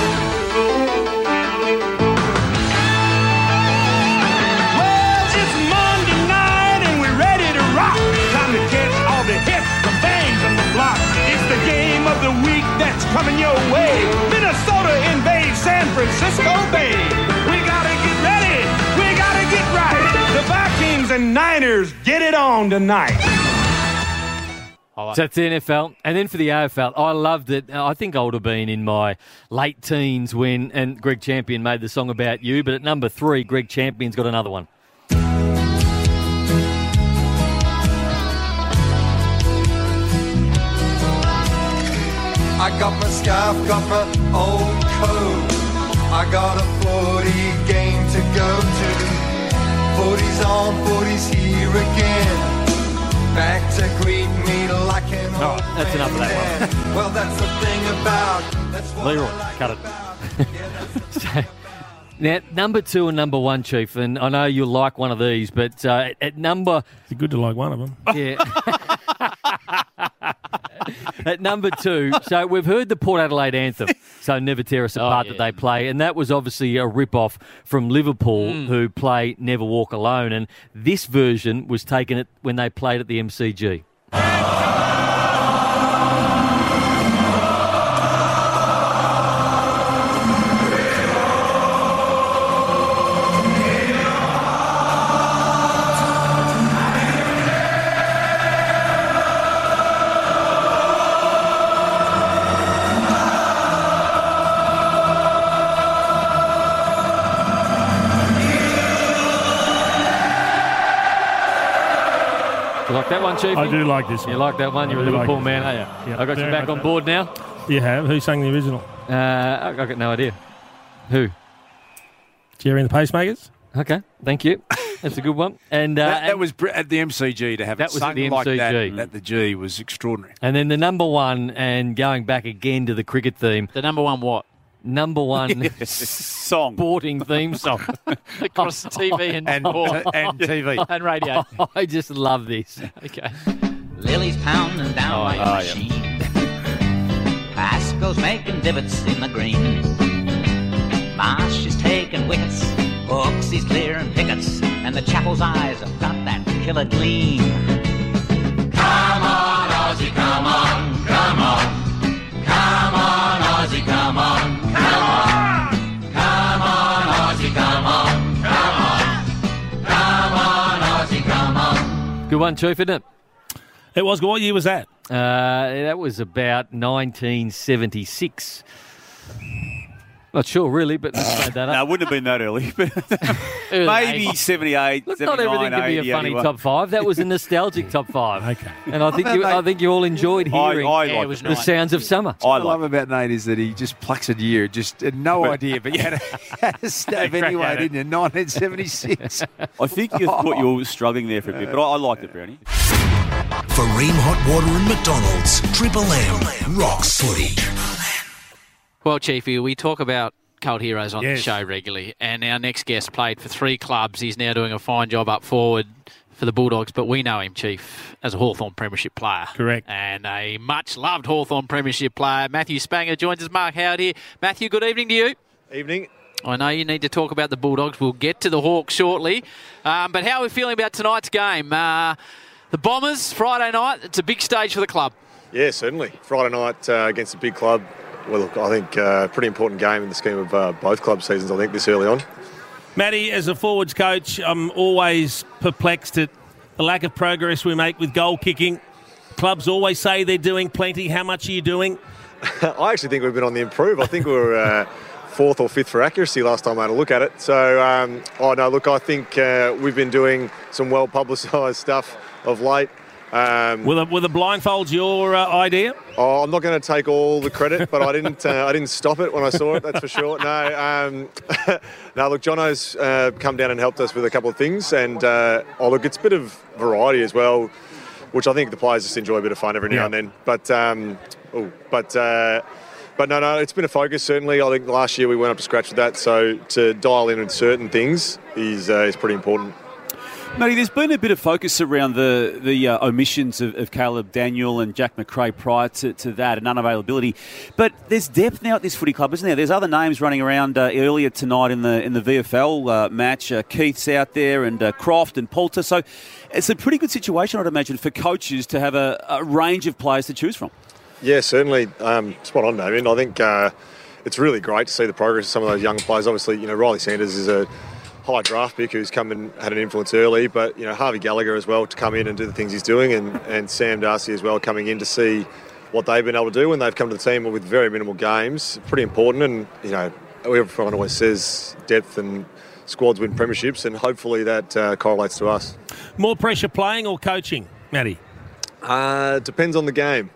Well, it's Monday night and we're ready to rock. Time to get all the hits, the bangs, and the block. It's the game of the week that's coming your way. Minnesota invades San Francisco Bay. We gotta get ready. We gotta get right. The Vikings and Niners get it on tonight. So that's the N F L. And then for the A F L, I loved it. I think I would have been in my late teens when, and Greg Champion made the song about you, but at number three, Greg Champion's got another one. I got my scarf, got my old coat. I got a footy game to go to. Footy's on, footy's here again. Back to greet me like an All old right, that's enough of that man. Well, that's the thing about. That's what Leroy, I like cut it. about. Yeah, that's So, now, number two and number one, Chief, and I know you'll like one of these, but uh, at number... It's good to like one of them. Yeah. At number two, so we've heard the Port Adelaide anthem, so Never Tear Us Apart, yeah. that they play, and that was obviously a rip-off from Liverpool, who play Never Walk Alone, and this version was taken at, when they played at the M C G. You like that one, Chief? I do like this one. You like that one? You're a I do Liverpool like man, it. are you? Yeah, I got you very back much on so. board now. You have? Who sang the original? Uh, I I got no idea. Who? Jerry and the Pacemakers? Okay, thank you. That's a good one. And uh, That, that and- was br- at the M C G to have That it was at sung the like M C G. that at the G was extraordinary. And then the number one, and going back again to the cricket theme, The number one what? number one Song. sporting theme song. Across the T V and, And, and T V. and radio. I just love this. Okay. Lily's pounding down Oh, like yeah. a machine. Pascoe's making divots in the green. Marsh is taking wickets. Hooks he's clearing pickets. And the Chapel's eyes have got that killer gleam. Come on, Aussie, come on, come on. Come on, Aussie, come on, come on. Come on, Aussie, come on, come on. Come on, Aussie, come on. Good one, Chief, isn't it? It was. What year was that? Uh, that was about nineteen seventy-six. Not sure, really, but let's made that No, up. it wouldn't have been that early. But Early maybe eighties. seventy-eight, Look, not seventy-nine, everything can be eighty, a funny eighty-one. top five. That was a nostalgic top five. Okay. And I think you, I think you all enjoyed I, hearing I Yeah, it like was it. the nice. sounds of summer. I What I love like about Nate is that he just plucks a year, just had no But- idea, but you had a, had a stab Crack anyway, at it. didn't you? nineteen seventy-six. I think you thought you were struggling there for a bit, but I, I liked it, Brownie. For Ream Hot Water and McDonald's, Triple M rocks footy. Well, Chiefy, we talk about cult heroes on Yes. the show regularly, and our next guest played for three clubs. He's now doing a fine job up forward for the Bulldogs, but we know him, Chief, as a Hawthorn Premiership player. Correct. And a much-loved Hawthorn Premiership player. Matthew Spanger joins us. Mark Howard here. Matthew, good evening to you. Evening. I know you need to talk about the Bulldogs. We'll get to the Hawks shortly. Um, but how are we feeling about tonight's game? Uh, the Bombers, Friday night, it's a big stage for the club. Yeah, certainly. Friday night uh, against a big club. Well, look, I think a uh, pretty important game in the scheme of uh, both club seasons, I think, this early on. Matty, as a forwards coach, I'm always perplexed at the lack of progress we make with goal kicking. Clubs always say they're doing plenty. How much are you doing? I actually think we've been on the improve. I think we were uh, fourth or fifth for accuracy last time I had a look at it. So, um, oh no, look, I think uh, we've been doing some well-publicised stuff of late. Um, were, the, were the blindfolds your uh, idea? Oh, I'm not going to take all the credit, but I didn't. Uh, I didn't stop it when I saw it. That's for sure. No, um, no. Look, Jono's uh, come down and helped us with a couple of things, and uh, oh, look, it's a bit of variety as well, which I think the players just enjoy a bit of fun every now Yeah. and then. But, um, oh, but, uh, but no, no, it's been a focus certainly. I think last year we went up to scratch with that, so to dial in on certain things is uh, is pretty important. Matty, there's been a bit of focus around the the uh, omissions of, of Caleb Daniel and Jack McRae prior to, to that and unavailability. But there's depth now at this footy club, isn't there? There's other names running around uh, earlier tonight in the in the V F L uh, match. Uh, Keith's out there and uh, Croft and Poulter. So it's a pretty good situation, I'd imagine, for coaches to have a, a range of players to choose from. Yeah, certainly. Um, spot on, Damien. I think uh, it's really great to see the progress of some of those young players. Obviously, you know, Riley Sanders is a high draft pick who's come and had an influence early, but, you know, Harvey Gallagher as well to come in and do the things he's doing, and, and Sam Darcy as well coming in to see what they've been able to do when they've come to the team with very minimal games. Pretty important, and, you know, everyone always says depth and squads win premierships, and hopefully that uh, correlates to us. More pressure playing or coaching, Matty? Uh, depends on the game.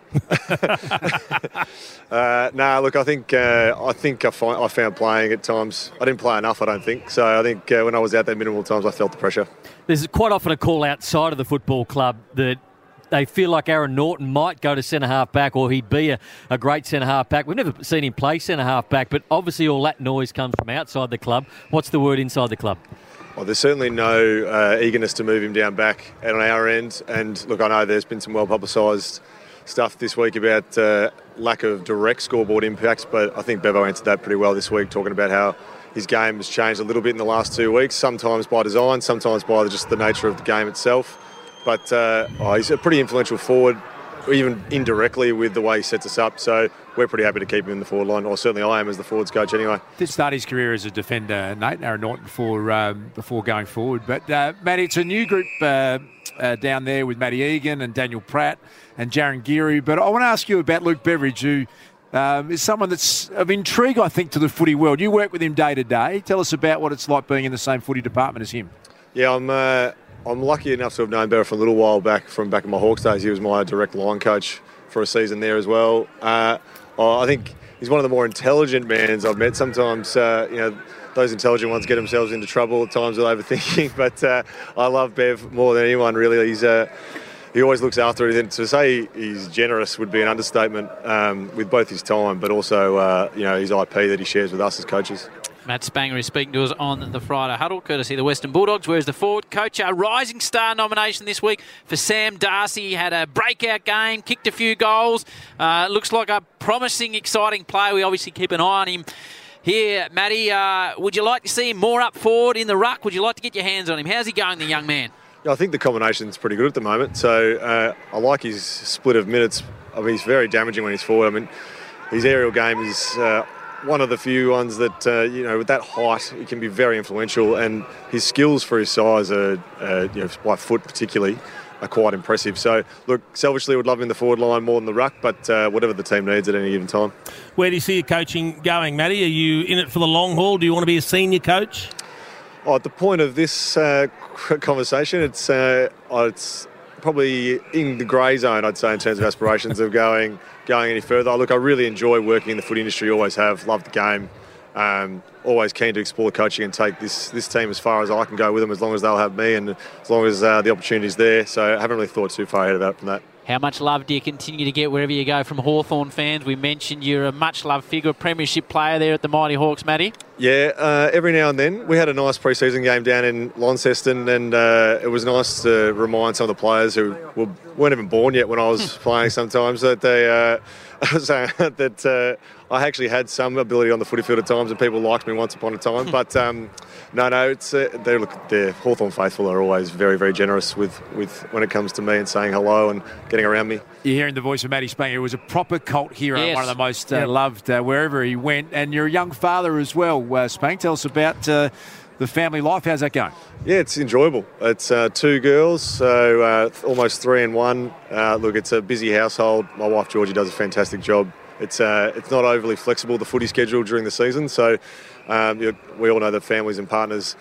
uh, nah, look, I think uh, I think I, find, I found playing at times. I didn't play enough, I don't think. So I think uh, when I was out there minimal times, I felt the pressure. There's quite often a call outside of the football club that they feel like Aaron Norton might go to centre-half back, or he'd be a, a great centre-half back. We've never seen him play centre-half back, but obviously all that noise comes from outside the club. What's the word inside the club? Well, there's certainly no uh, eagerness to move him down back on our end. And look, I know there's been some well-publicised stuff this week about uh, lack of direct scoreboard impacts, but I think Bevo answered that pretty well this week, talking about how his game has changed a little bit in the last two weeks, sometimes by design, sometimes by just the nature of the game itself. But uh, oh, he's a pretty influential forward, even indirectly with the way he sets us up. So we're pretty happy to keep him in the forward line, or certainly I am as the forwards coach anyway. Did start his career as a defender, Nate, Aaron Norton, before, um, before going forward. But, uh, Matty, it's a new group uh, uh, down there with Matty Egan and Daniel Pratt and Jaron Geary. But I want to ask you about Luke Beveridge, who um, is someone that's of intrigue, I think, to the footy world. You work with him day to day. Tell us about what it's like being in the same footy department as him. Yeah, I'm... Uh, I'm lucky enough to have known Bevo for a little while back, from back in my Hawks days. He was my direct line coach for a season there as well. Uh, I think he's one of the more intelligent mans I've met. Sometimes, uh, you know, those intelligent ones get themselves into trouble at times with overthinking, but uh, I love Bev more than anyone, really. He's uh, he always looks after it. And to say he's generous would be an understatement, um, with both his time, but also, uh, you know, his I P that he shares with us as coaches. Matt Spanger is speaking to us on the Friday Huddle, courtesy of the Western Bulldogs. Where's the forward coach? A Rising Star nomination this week for Sam Darcy. He had a breakout game, kicked a few goals. Uh, looks like a promising, exciting player. We obviously keep an eye on him here. Matty, uh, would you like to see him more up forward in the ruck? Would you like to get your hands on him? How's he going, the young man? Yeah, I think the combination's pretty good at the moment. So uh, I like his split of minutes. I mean, he's very damaging when he's forward. I mean, his aerial game is... Uh, one of the few ones that, uh, you know, with that height, he can be very influential, and his skills for his size, are, uh, you know, by foot particularly, are quite impressive. So, look, selfishly, would love him in the forward line more than the ruck, but uh, whatever the team needs at any given time. Where do you see your coaching going, Matty? Are you in it for the long haul? Do you want to be a senior coach? Oh, at the point of this uh, conversation, it's uh, oh, it's probably in the grey zone, I'd say, in terms of aspirations of going... going any further. Look, I really enjoy working in the footy industry, always have, love the game, um, always keen to explore coaching and take this this team as far as I can go with them, as long as they'll have me and as long as uh, the opportunity's there. So I haven't really thought too far ahead about from that. How much love do you continue to get wherever you go from Hawthorn fans? We mentioned you're a much-loved figure, a premiership player there at the Mighty Hawks, Matty. Yeah, uh, every now and then. We had a nice pre-season game down in Launceston, and uh, it was nice to remind some of the players who were, weren't even born yet when I was playing sometimes that they uh, that uh, I actually had some ability on the footy field at times, and people liked me once upon a time. But um, no, no, it's uh, they look. The Hawthorn faithful are always very, very generous with, with when it comes to me and saying hello and getting around me. You're hearing the voice of Matty Spanger. He was a proper cult hero, yes. one of the most uh, yep. loved uh, wherever he went. And you're a young father as well, uh, Spank. Tell us about uh, the family life. How's that going? Yeah, it's enjoyable. It's uh, two girls, so uh, almost three in one. Uh, look, it's a busy household. My wife Georgie does a fantastic job. It's uh, it's not overly flexible, the footy schedule during the season. So um, you know, we all know that families and partners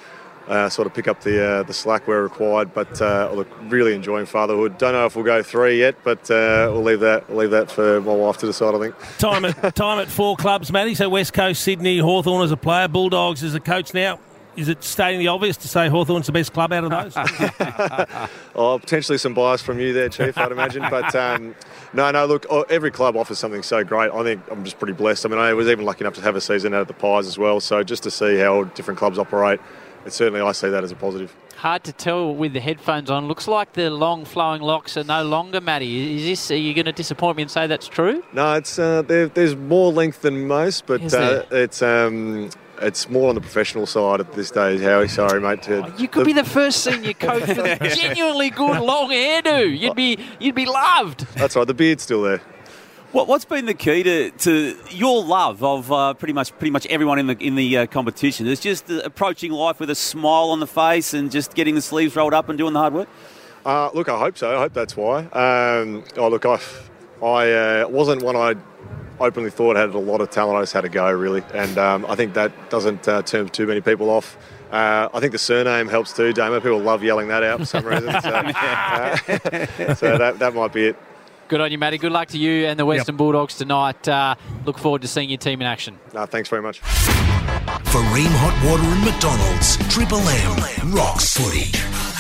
uh, sort of pick up the uh, the slack where required. But uh, look, really enjoying fatherhood. Don't know if we'll go three yet, but uh, we'll leave that we'll leave that for my wife to decide, I think. Time at time at four clubs, Matty. So West Coast, Sydney, Hawthorn as a player, Bulldogs as a coach now. Is it stating the obvious to say Hawthorn's the best club out of those? Oh, potentially some bias from you there, Chief, I'd imagine. But um, no, no, look, every club offers something so great. I think I'm just pretty blessed. I mean, I was even lucky enough to have a season out at the Pies as well. So just to see how different clubs operate, it's certainly I see that as a positive. Hard to tell with the headphones on. Looks like the long flowing locks are no longer, Matty. Is this? Are you going to disappoint me and say that's true? No, it's uh, there, there's more length than most, but Is uh, it's um, it's more on the professional side at this stage, Howie. Sorry, mate. To, You could the, be the first senior coach with a genuinely good long hairdo. You'd be you'd be loved. That's right. The beard's still there. What, what's been the key to, to your love of uh, pretty much pretty much everyone in the in the uh, competition? It's just uh, approaching life with a smile on the face and just getting the sleeves rolled up and doing the hard work. Uh, look, I hope so. I hope that's why. Um, oh, look, I I uh, wasn't one I openly thought had a lot of talent. I just had to go, really, and um, I think that doesn't uh, turn too many people off. Uh, I think the surname helps too, Damo. People love yelling that out for some reason. So, uh, so that that might be it. Good on you, Matty. Good luck to you and the Western yep. Bulldogs tonight. Uh, look forward to seeing your team in action. No, thanks very much. For Ream Hot Water and McDonald's, Triple M rocks footy.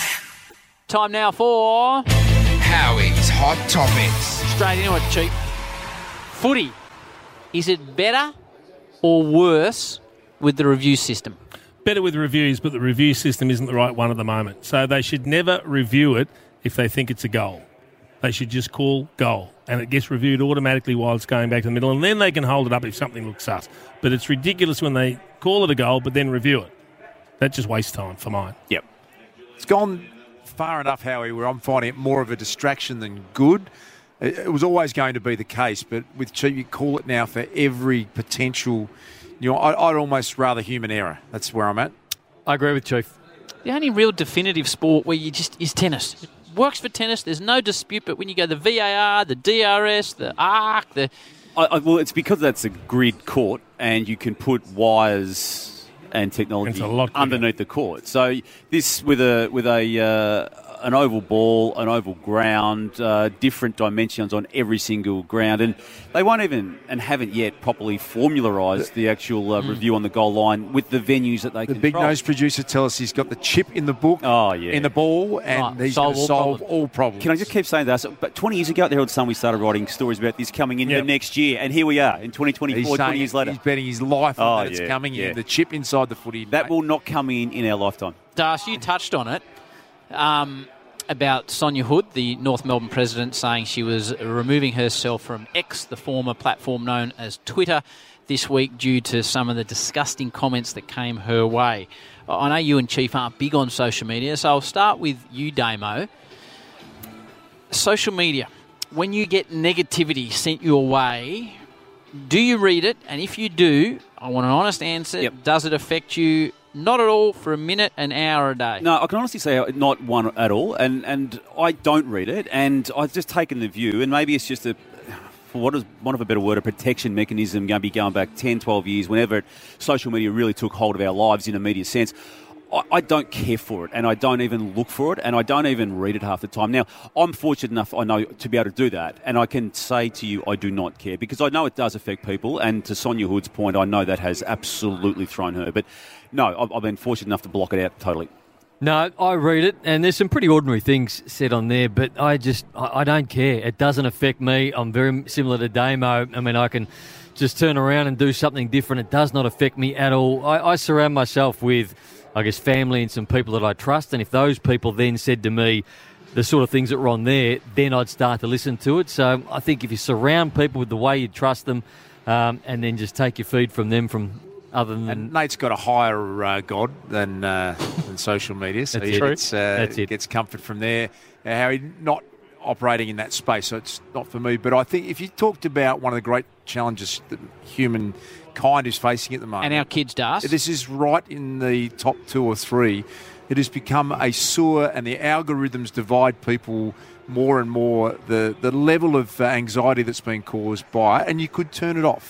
Time now for Howie's Hot Topics. Straight into it, Chief. Footy. Is it better or worse with the review system? Better with reviews, but the review system isn't the right one at the moment. So they should never review it if they think it's a goal. They should just call goal, and it gets reviewed automatically while it's going back to the middle, and then they can hold it up if something looks sus. But it's ridiculous when they call it a goal but then review it. That just wastes time for mine. Yep. It's gone far enough, Howie, where I'm finding it more of a distraction than good. It, it was always going to be the case, but with Chief, you call it now for every potential. You know, I, I'd almost rather human error. That's where I'm at. I agree with Chief. The only real definitive sport where you just is tennis. It works for tennis. There's no dispute. But when you go the V A R, the D R S, the arc, the I, I, well, it's because that's a grid court, and you can put wires and technology underneath the court. So this with a with a uh, an oval ball, an oval ground, uh, different dimensions on every single ground, and they won't even and haven't yet properly formularised the actual uh, mm. review on the goal line with the venues that they the control. Big Nose producer tells us he's got the chip in the book, oh yeah, in the ball, and oh, he's solve, going to all, solve problems. all problems. Can I just keep saying that? So, but twenty years ago at the Herald Sun, we started writing stories about this coming in yep. the next year, and here we are in twenty twenty-four, twenty years later. He's betting his life on oh, that it's yeah, coming yeah. in. The chip inside the footy. That mate. will not come in in our lifetime. Das, you touched on it. Um, about Sonia Hood, the North Melbourne president, saying she was removing herself from X, the former platform known as Twitter, this week due to some of the disgusting comments that came her way. I know you and Chief aren't big on social media, so I'll start with you, Damo. Social media, when you get negativity sent your way, do you read it? And if you do, I want an honest answer. Yep. Does it affect you? Not at all, for a minute, an hour a day. No, I can honestly say not one at all, and, and I don't read it, and I've just taken the view, and maybe it's just a, for what is one of a better word, a protection mechanism going to be going back ten, twelve years, whenever social media really took hold of our lives in a media sense. I, I don't care for it, and I don't even look for it, and I don't even read it half the time. Now, I'm fortunate enough, I know, to be able to do that, and I can say to you I do not care, because I know it does affect people, and to Sonia Hood's point, I know that has absolutely thrown her, but no, I've, I've been fortunate enough to block it out totally. No, I read it, and there's some pretty ordinary things said on there, but I just, I, I don't care. It doesn't affect me. I'm very similar to Damo. I mean, I can just turn around and do something different. It does not affect me at all. I, I surround myself with, I guess, family and some people that I trust, and if those people then said to me the sort of things that were on there, then I'd start to listen to it. So I think if you surround people with the way you trust them, um, and then just take your feed from them from... Other than and Nate's got a higher uh, God than uh, than social media, so That's he it. gets, uh, That's it. gets comfort from there. Uh, Harry, not operating in that space, so it's not for me. But I think if you talked about one of the great challenges that humankind is facing at the moment, and our kids does, this is right in the top two or three. It has become a sewer, and the algorithms divide people more and more. The the level of uh, anxiety that's been caused by it, and you could turn it off.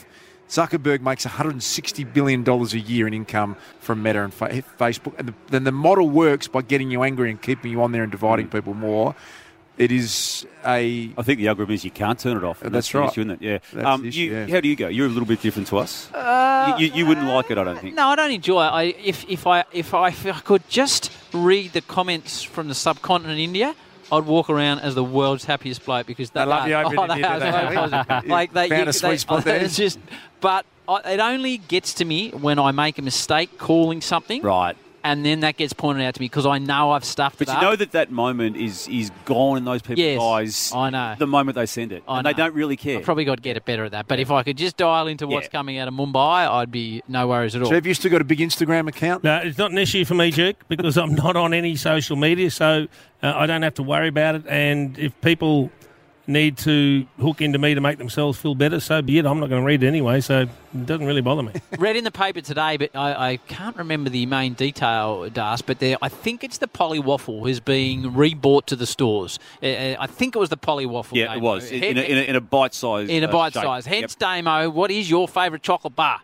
Zuckerberg makes one hundred sixty billion dollars a year in income from Meta and fa- Facebook. And the, then the model works by getting you angry and keeping you on there and dividing mm. people more. It is a... I think the algorithm is you can't turn it off. That's, that's right. the issue, isn't it? Yeah. That's Um, the issue, you, yeah. How do you go? You're a little bit different to us. Uh, you, you, you wouldn't like it, I don't think. No, I don't enjoy it. I, if, if, I, if, I, if I could just read the comments from the subcontinent India, I'd walk around as the world's happiest bloke because they They love you are- over oh, in they India, are they so have. positive. You Like they, found you- a sweet they- spot there. It's just, but I, it only gets to me when I make a mistake calling something. Right. And then that gets pointed out to me because I know I've stuffed But it you up. know that that moment is is gone in those people's Yes, eyes I know. the moment they send it. I and know. they don't really care. I've probably got to get it better at that. But if I could just dial into what's Yeah. coming out of Mumbai, I'd be no worries at all. So have you still got a big Instagram account? No, it's not an issue for me, Jake, because I'm not on any social media, so uh, I don't have to worry about it. And if people need to hook into me to make themselves feel better, so be it. I'm not going to read it anyway, so it doesn't really bother me. Read in the paper today, but I, I can't remember the main detail, Das, but there, I think it's the Polly Waffle is being rebought to the stores. Uh, I think it was the Polly Waffle. Yeah, it Damo. was. In, in, a, in, a, in a bite-sized In a uh, bite shape. size. Hence, Yep. Damo, what is your favourite chocolate bar?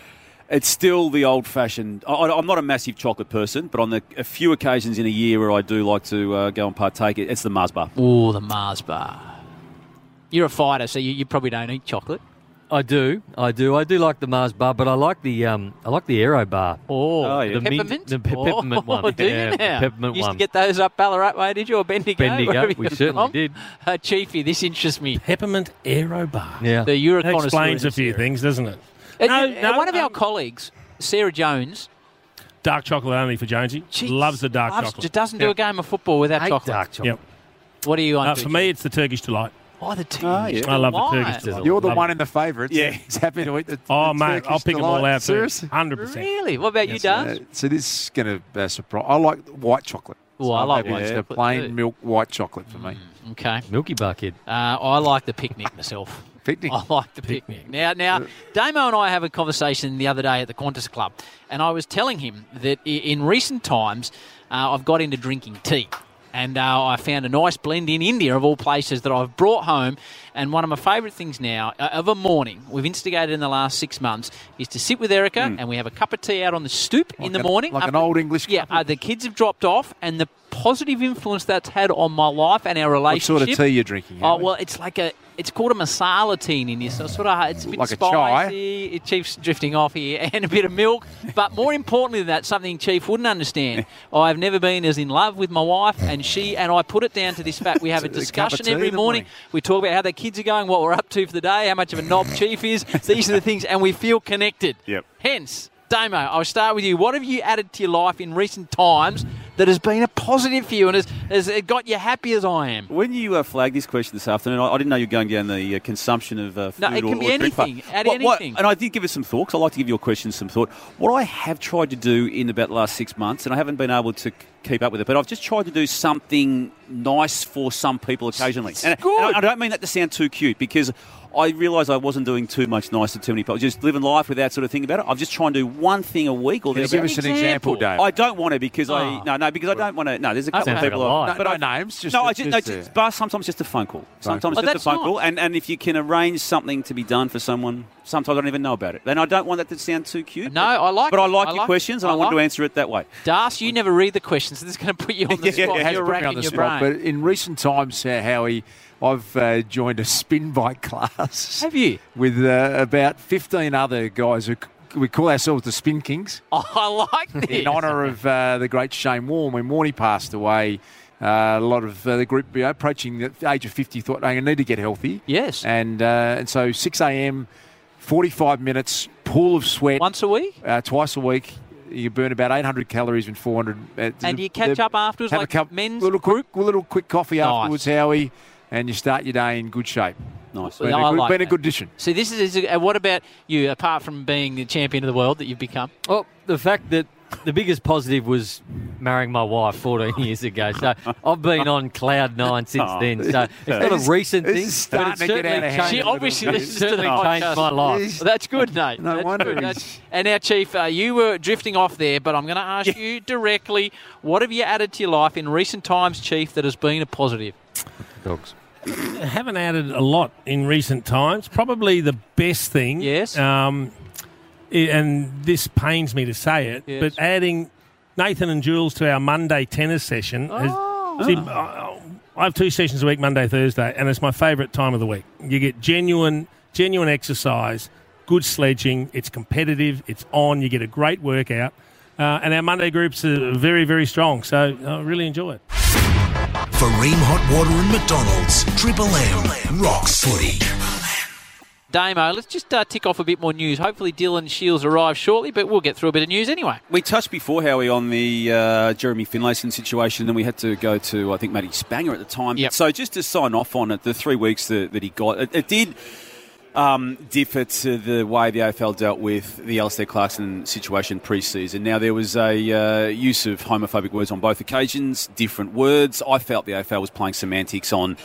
It's still the old-fashioned... I, I'm not a massive chocolate person, but on the, a few occasions in a year where I do like to uh, go and partake, it, it's the Mars bar. Oh, the Mars bar. You're a fighter, so you, you probably don't eat chocolate. I do, I do, I do like the Mars bar, but I like the um, I like the Aero bar. Oh, Oh, yeah. the mint- peppermint? the pe- pepperment Oh, one. do you Yeah, now? the pepperment Used one. to get those up Ballarat way, did you, or Bendigo? Bendigo, Wherever we you're certainly from? did. Uh, Chiefy, this interests me. Peppermint Aero Bar. Yeah. The Euro That explains connoisseur a is few here. things, doesn't it? Uh, No, uh, no, one of our um, colleagues, Sarah Jones, Dark chocolate only for Jonesy. she Loves the dark loves- chocolate. Just doesn't do Yep. a game of football without Hate chocolate. dark chocolate. Yep. What are you on Uh, to, for Jim? me, it's the Turkish delight. Oh, the tea. Oh, yeah. I love Why? the Turkish delight. You're the Love one it. in the favourites. Yeah. He's happy to eat the, Oh, the mate, Turkish I'll pick them all delight. out too. Seriously? one hundred percent. Really? What about you, Daz? Uh, so this is going to uh, surprise. I like white chocolate. Oh, So I I'm like happy white with chocolate the plain too. milk white chocolate for me. Okay. Milky Bar kid. Uh, I like the picnic myself. Picnic. I like the picnic. Now, now, Damo and I have a conversation the other day at the Qantas Club, and I was telling him that i- in recent times uh, I've got into drinking tea. And uh, I found a nice blend in India, of all places, that I've brought home. And one of my favourite things now, uh, of a morning, we've instigated in the last six months, is to sit with Erica and we have a cup of tea out on the stoop in the an- morning. like Up an the- old English Yeah, couple. uh, the kids have dropped off, and the positive influence that's had on my life and our What relationship. sort of tea you're drinking? Oh Howie? well, it's like a it's called a masala tea in India, so it's sort of it's a bit Like a chai? spicy. It Chief's drifting off here, and a bit of milk. But more importantly than that, something Chief wouldn't understand. I've never been as in love with my wife, and she and I put it down to this fact: we have a It's a cup of discussion tea every in the morning. morning. We talk about how the kids are going, what we're up to for the day, how much of a knob Chief is. These are the things, and we feel connected. Yep. Hence, Damo, I'll start with you. What have you added to your life in recent times that has been a positive for you and has, has it got you happy as I am? When you uh, flagged this question this afternoon, I, I didn't know you were going down the uh, consumption of uh, food No, it or, can be or drink part. anything. Add What- what- anything. and I did give it some thought, because I like to give your question some thought. What I have tried to do in about the last six months, and I haven't been able to c- keep up with it, but I've just tried to do something nice for some people occasionally. And, good. and I, I don't mean that to sound too cute, because I realised I wasn't doing too much nice to too many people. Just living life without sort of thinking about it. I'm just trying to do one thing a week. Or Can you give us an example, Dave? I don't want to because Oh. I no no because I don't want to. No, there's a couple Sounds of like people. a lie. No, but no I, names, just no, a- I just, no, just a- just, but sometimes just a phone call. Sometimes call. Oh, just a that's phone call, nice. and and if you can arrange something to be done for someone, sometimes I don't even know about it. Then I don't want that to sound too cute. No, I like But it. I like I your like questions, it. and I, I want like to it. answer it that way. Das, you never read the questions, so this is going to put you on the Yeah, spot. it has You're Put me on racking the your spot, brain. but in recent times, uh, Howie, I've uh, joined a spin bike class. Have you? With uh, about fifteen other guys who c- we call ourselves the Spin Kings. Oh, I like this. In honour of uh, the great Shane Warne. When Warney passed away, uh, a lot of uh, the group, you know, approaching the age of fifty, thought, I need to get healthy. Yes. And, uh, and so six a.m, forty-five minutes, pool of sweat. Once a week? Uh, twice a week. You burn about eight hundred calories and four hundred. Uh, And do you catch up afterwards, have like a cup, men's little quick, little quick coffee Nice. afterwards, Howie, and you start your day in good shape. Nice. Been, Yeah, a, I good, like been a that. good addition. So this is, uh, what about you, apart from being the champion of the world that you've become? Well, the fact that the biggest positive was marrying my wife fourteen years ago. So I've been on cloud nine since Oh. then. So it's not a recent this thing. is but starting it's to get certainly out of hand changed- She a little obviously bit. listens to the certainly changed podcast. my life. Yes. Well, that's good, Nate. No That's wonder good. he's- That's- And now, Chief, uh, you were drifting off there, but I'm going to ask you directly, what have you added to your life in recent times, Chief, that has been a positive? Dogs. haven't added a lot in recent times. Probably the best thing. Yes. Um, i- and this pains me to say it, Yes. but adding Nathan and Jules to our Monday tennis session. Has, Oh. see, I I have two sessions a week, Monday, Thursday, and it's my favourite time of the week. You get genuine, genuine exercise, good sledging. It's competitive. It's on. You get a great workout. Uh, and our Monday groups are very, very strong. So I really enjoy it. For Ream Hot Water and McDonald's, Triple M rocks footy. Damo, let's just uh, tick off a bit more news. Hopefully Dylan Shields arrives shortly, but we'll get through a bit of news anyway. We touched before, Howie, on the uh, Jeremy Finlayson situation, and then we had to go to, I think, Matty Spanger at the time. Yep. So just to sign off on it, the three weeks that, that he got, it, it did um, differ to the way the A F L dealt with the Alistair Clarkson situation pre-season. Now, there was a uh, use of homophobic words on both occasions, different words. I felt the A F L was playing semantics on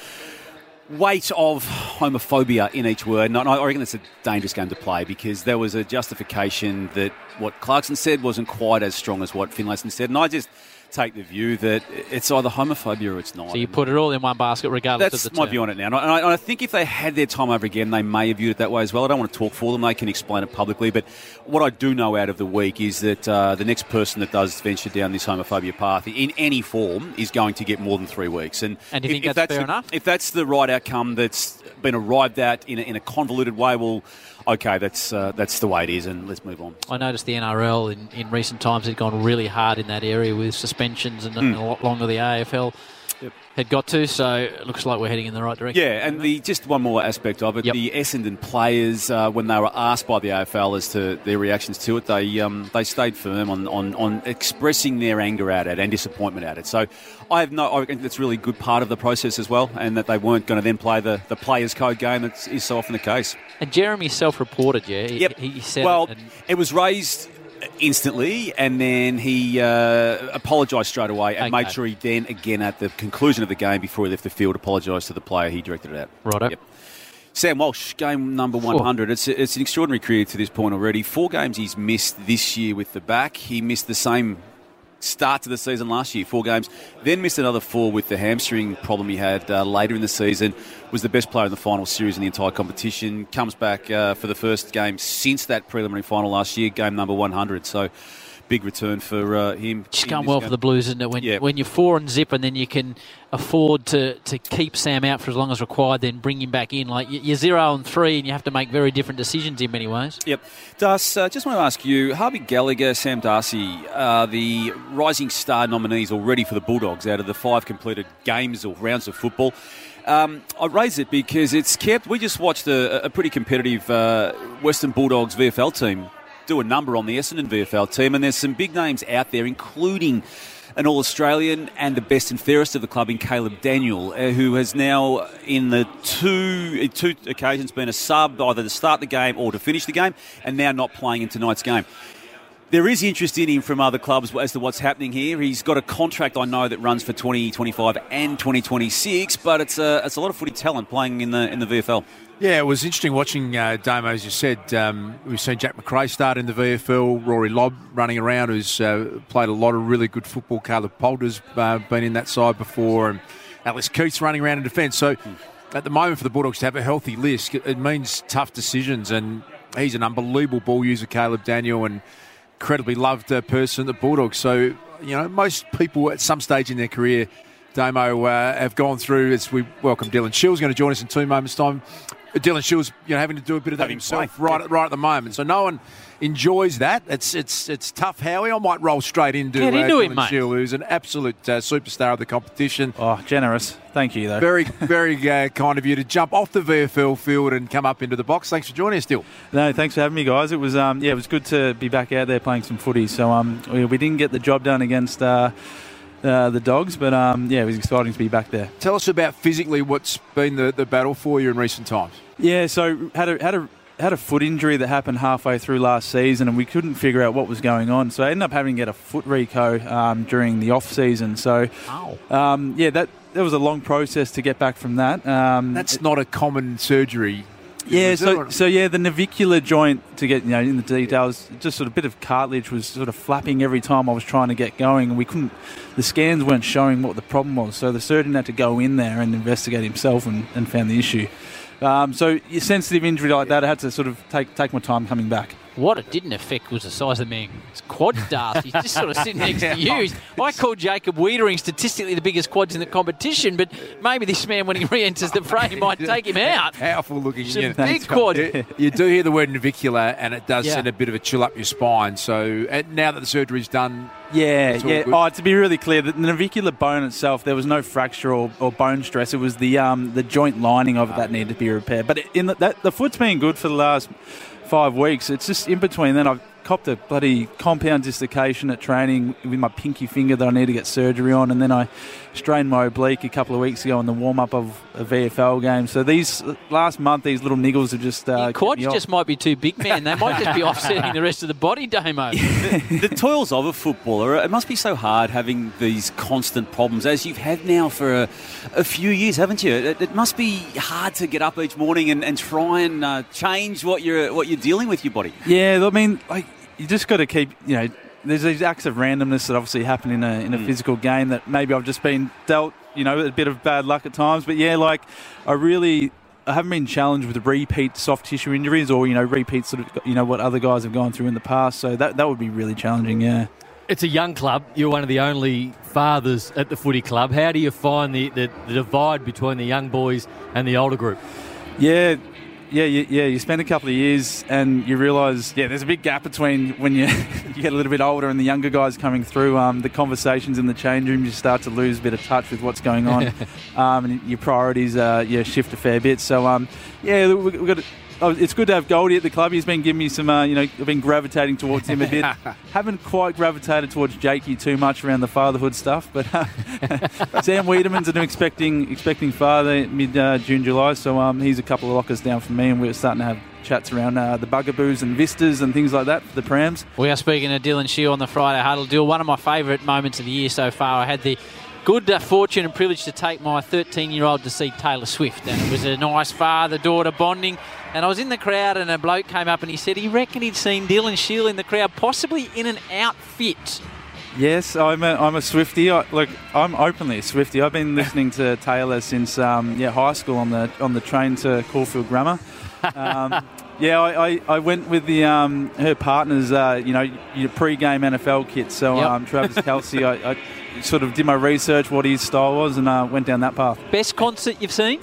weight of homophobia in each word. And I reckon it's a dangerous game to play because there was a justification that what Clarkson said wasn't quite as strong as what Finlayson said. And I just take the view that it's either homophobia or it's not. So you put it all in one basket regardless That's of the my term. view on it now. And I, and I think if they had their time over again, they may have viewed it that way as well. I don't want to talk for them. They can explain it publicly. But what I do know out of the week is that uh, the next person that does venture down this homophobia path in any form is going to get more than three weeks. And, And do you if, think if that's fair the, enough? If that's the right outcome that's been arrived at in a, in a convoluted way, well, okay, that's uh, that's the way it is, and let's move on. I noticed the N R L in, in recent times had gone really hard in that area with suspensions and, and a lot longer the A F L had got to, so it looks like we're heading in the right direction. Yeah, and the just one more aspect of it, Yep. the Essendon players, uh, when they were asked by the A F L as to their reactions to it, they um, they stayed firm on, on, on expressing their anger at it and disappointment at it. So I have no, I reckon that's a really good part of the process as well, and that they weren't going to then play the, the players' code game that is so often the case. And Jeremy self-reported, yeah? He, Yep. he said well, it. And it was raised instantly, and then he uh, apologised straight away and Okay. made sure he then, again, at the conclusion of the game, before he left the field, apologised to the player he directed it at. Righto. Yep. Sam Walsh, game number one hundred. It's, it's an extraordinary career to this point already. Four games he's missed this year with the back. He missed the same start to the season last year, four games. Then missed another four with the hamstring problem he had uh, later in the season. Was the best player in the final series in the entire competition. Comes back uh, for the first game since that preliminary final last year, game number one hundred. So big return for uh, him. It's in going this well game. for the Blues, isn't it? When, Yeah. when you're four and zip and then you can afford to, to keep Sam out for as long as required, then bring him back in. Like, you're zero and three and you have to make very different decisions in many ways. Yep. Das, uh, just want to ask you, Harvey Gallagher, Sam Darcy, uh, the rising star nominees already for the Bulldogs out of the five completed games or rounds of football. Um, I raise it because it's kept, we just watched a, a pretty competitive uh, Western Bulldogs V F L team do a number on the Essendon V F L team, and there's some big names out there, including an All-Australian and the best and fairest of the club in Caleb Daniel, uh, who has now, in the two in two occasions, been a sub either to start the game or to finish the game, and now not playing in tonight's game. There is interest in him from other clubs as to what's happening here. He's got a contract, I know, that runs for twenty twenty-five and twenty twenty-six, but it's a, it's a lot of footy talent playing in the in the V F L. Yeah, it was interesting watching uh, Damo, as you said. Um, we've seen Jack McRae start in the V F L, Rory Lobb running around, who's uh, played a lot of really good football. Caleb Poulter's uh, been in that side before, and Alex Keith's running around in defence. So at the moment for the Bulldogs to have a healthy list, it means tough decisions, and he's an unbelievable ball user, Caleb Daniel, and incredibly loved uh, person at the Bulldogs. So, you know, most people at some stage in their career, Damo, uh, have gone through, as we welcome Dylan Shields, going to join us in two moments' time. Dylan Shields, you know, having to do a bit of that Having himself played, right, yeah. right at the moment. So no one enjoys that. It's it's it's tough, Howie. I might roll straight into, Get uh, into Dylan him, mate. Shields, who's an absolute uh, superstar of the competition. Oh, generous. Thank you, though. Very, very uh, kind of you to jump off the V F L field and come up into the box. Thanks for joining us, Dylan. No, thanks for having me, guys. It was um, yeah, it was good to be back out there playing some footy. So um, we, we didn't get the job done against uh, uh, the Dogs, but um, yeah, it was exciting to be back there. Tell us about physically what's been the, the battle for you in recent times. Yeah, so had a had a had a foot injury that happened halfway through last season, and we couldn't figure out what was going on. So I ended up having to get a foot reco um, during the off season. So um, yeah, that that was a long process to get back from that. Um, That's not a common surgery. Yeah, so so yeah, the navicular joint, to get you know in the details, just sort of a bit of cartilage was sort of flapping every time I was trying to get going, and we couldn't. The scans weren't showing what the problem was, so the surgeon had to go in there and investigate himself and, and found the issue. Um, so a sensitive injury like that, I had to sort of take take my time coming back. What it didn't affect was the size of the man's quads, Darth. He's just sort of sitting next to you. I called Jacob Wiedering statistically the biggest quads in the competition, but maybe this man, when he re-enters the frame, might take him out. Powerful looking. Some Yeah. big quad. You, you do hear the word navicular, and it does Yeah. send a bit of a chill up your spine. So uh, now that the surgery's done, Yeah, it's all yeah. good. Oh, to be really clear, the navicular bone itself, there was no fracture or, or bone stress. It was the um, the joint lining of it that needed to be repaired. But in the, that, the foot's been good for the last five weeks. It's just in between then I've copped a bloody compound dislocation at training with my pinky finger that I need to get surgery on, and then I strained my oblique a couple of weeks ago in the warm-up of a V F L game. So these last month, these little niggles have just uh, Your quads just might be too big, man. They might just be offsetting the rest of the body, Damo. the toils of a footballer, it must be so hard having these constant problems, as you've had now for a, a few years, haven't you? It, it must be hard to get up each morning and, and try and uh, change what you're what you're dealing with your body. Yeah, I mean, like you just got to keep, you know, there's these acts of randomness that obviously happen in a in a Mm. physical game that maybe I've just been dealt, you know, a bit of bad luck at times. But yeah, like I really, I haven't been challenged with repeat soft tissue injuries or, you know, repeat sort of, you know, what other guys have gone through in the past. So that that would be really challenging, yeah. It's a young club. You're one of the only fathers at the footy club. How do you find the, the, the divide between the young boys and the older group? Yeah, yeah, yeah, yeah. You spend a couple of years and you realise, yeah, there's a big gap between when you you get a little bit older and the younger guys coming through. Um, the conversations in the change room, you start to lose a bit of touch with what's going on, um, and your priorities, uh, yeah, shift a fair bit. So, um, yeah, we, we've got. To, oh, it's good to have Goldie at the club. He's been giving me some, uh, you know, I've been gravitating towards him a bit. Haven't quite gravitated towards Jakey too much around the fatherhood stuff, but uh, Sam Wiedemann's an expecting expecting father mid uh, June, July. So um, he's a couple of lockers down from me, and we're starting to have chats around uh, the bugaboos and vistas and things like that for the prams. We are speaking to Dylan Shield on the Friday Huddle. Dylan, one of my favourite moments of the year so far. I had the good uh, fortune and privilege to take my thirteen-year-old to see Taylor Swift, and it was a nice father-daughter bonding. And I was in the crowd, and a bloke came up and he said he reckoned he'd seen Dylan Shield in the crowd, possibly in an outfit. Yes, I'm a, I'm a Swiftie. I, look, I'm openly a Swiftie. I've been listening to Taylor since um, yeah high school on the on the train to Caulfield Grammar. Um, yeah, I, I, I went with the um, her partner's uh, you know your pre-game N F L kit. So Yep. um, Travis Kelce, I, I sort of did my research what his style was and uh, went down that path. Best concert you've seen?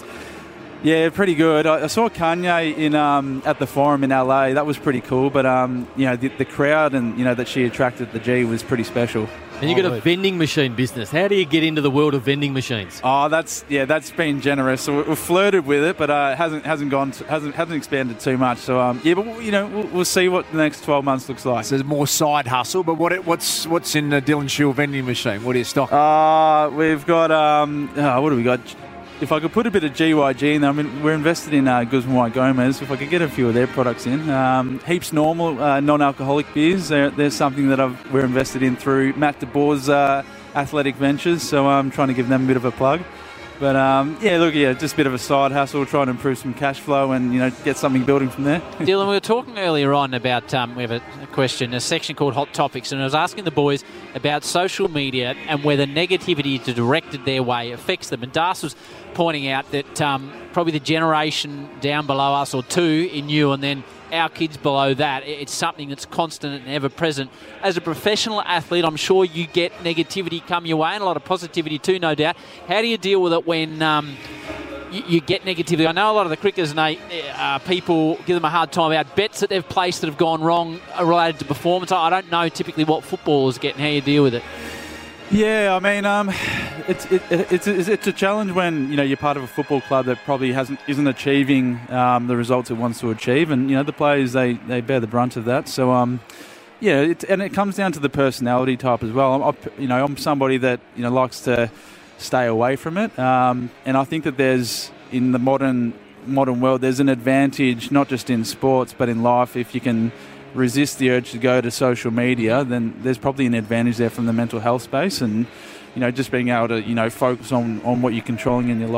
Yeah, pretty good. I, I saw Kanye in um, at the Forum in L A. That was pretty cool. But um, you know, the, the crowd and you know that she attracted at the G was pretty special. And you've got a vending machine business. How do you get into the world of vending machines? Oh, that's yeah, that's been generous. So we've flirted with it, but uh, hasn't hasn't gone to, hasn't hasn't expanded too much. So um, yeah, but you know we'll, we'll see what the next twelve months looks like. So there's more side hustle. But what what's what's in the Dylan Shield vending machine? What do you stock? Uh, we've got um, oh, what do we got? If I could put a bit of G Y G in there, I mean, we're invested in uh, Guzman White Gomez. If I could get a few of their products in. Um, heaps normal, uh, non-alcoholic beers. They're, they're something that I've, we're invested in through Matt DeBoer's uh, Athletic Ventures, so I'm trying to give them a bit of a plug. But, um, yeah, look, yeah, just a bit of a side hustle, trying to improve some cash flow and, you know, get something building from there. Dylan, we were talking earlier on about, um, we have a, a question, a section called Hot Topics, and I was asking the boys about social media and whether negativity directed their way affects them. And Das was pointing out that um, probably the generation down below us, or two in you, and then our kids below that, it's something that's constant and ever present. As a professional athlete, I'm sure you get negativity come your way, and a lot of positivity too, no doubt. How do you deal with it when um, you, you get negativity? I know a lot of the cricketers, and they, uh, people give them a hard time about bets that they've placed that have gone wrong related to performance. I don't know typically what footballers get and how you deal with it. Yeah, I mean, um, it's it, it's it's it's a challenge when you know you're part of a football club that probably hasn't isn't achieving um, the results it wants to achieve, and you know the players they, they bear the brunt of that. So um, yeah, it, and it comes down to the personality type as well. I'm, I, you know, I'm somebody that you know likes to stay away from it, um, and I think that there's in the modern modern world there's an advantage not just in sports but in life if you can resist the urge to go to social media, then there's probably an advantage there from the mental health space and, you know, just being able to, you know, focus on, on what you're controlling in your life.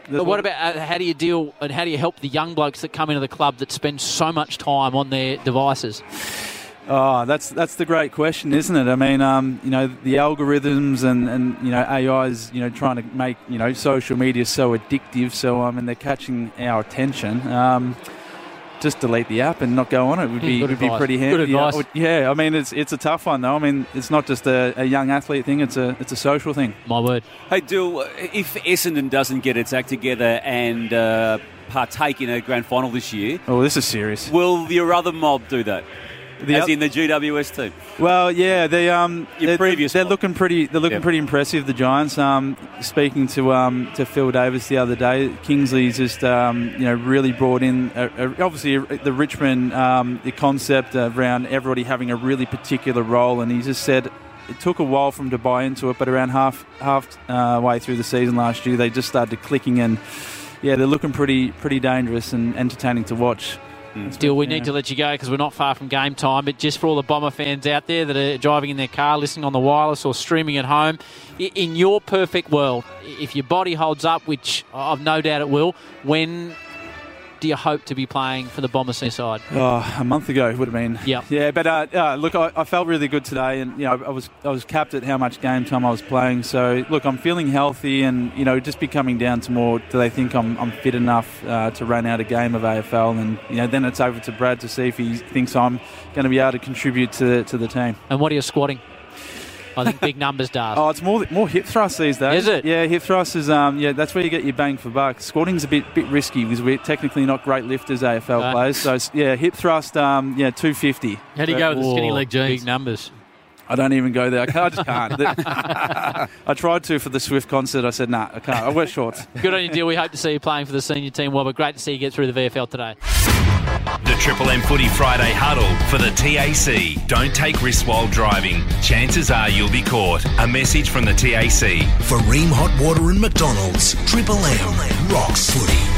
But what about uh, how do you deal and how do you help the young blokes that come into the club that spend so much time on their devices? Oh, that's that's the great question, isn't it? I mean, um, you know, the algorithms and, and you know A I's you know trying to make you know social media so addictive. So I mean, they're catching our attention. Um, just delete the app and not go on it would be Good would be advice. pretty handy. Good advice. Yeah, I mean, it's it's a tough one though. I mean, it's not just a, a young athlete thing; it's a it's a social thing. My word. Hey, Dill, if Essendon doesn't get its act together and uh, partake in a grand final this year, oh, this is serious. Will your other mob do that? The As oth- in the G W S team. Well, yeah, they um, Your they're, previous they're one. looking pretty. They're looking Yep. pretty impressive. The Giants. Um, speaking to um to Phil Davis the other day, Kingsley's just um you know really brought in a, a, obviously the Richmond um the concept around everybody having a really particular role, and he just said it took a while for him to buy into it, but around half half uh, way through the season last year, they just started clicking, and yeah, they're looking pretty pretty dangerous and entertaining to watch. Still, we need to let you go because we're not far from game time. But just for all the Bomber fans out there that are driving in their car, listening on the wireless or streaming at home, i- in your perfect world, if your body holds up, which I've no doubt it will, when do you hope to be playing for the Bomber side? Oh, a month ago would have been. Yep. Yeah, but uh, uh, look, I, I felt really good today, and you know, I was I was capped at how much game time I was playing. So look, I'm feeling healthy, and you know, just be coming down to more. Do they think I'm I'm fit enough uh, to run out a game of A F L? And you know, then it's over to Brad to see if he thinks I'm going to be able to contribute to to the team. And what are you squatting? I think big numbers, Darth. Oh, it's more more hip thrust these days. Is it? Yeah, hip thrust is um yeah that's where you get your bang for buck. Squatting's a bit bit risky because we're technically not great lifters A F L Okay. players. So it's, yeah, hip thrust um yeah two fifty. How do you go with the skinny leg jeans? Big numbers. I don't even go there. I, can't, I just can't. I tried to for the Swift concert. I said, nah, I can't. I wear shorts. Good on you, deal. We hope to see you playing for the senior team, Well, but great to see you get through the V F L today. The Triple M Footy Friday Huddle for the T A C. Don't take risks while driving. Chances are you'll be caught. A message from the T A C. For Ream Hot Water and McDonald's, Triple M rocks footy.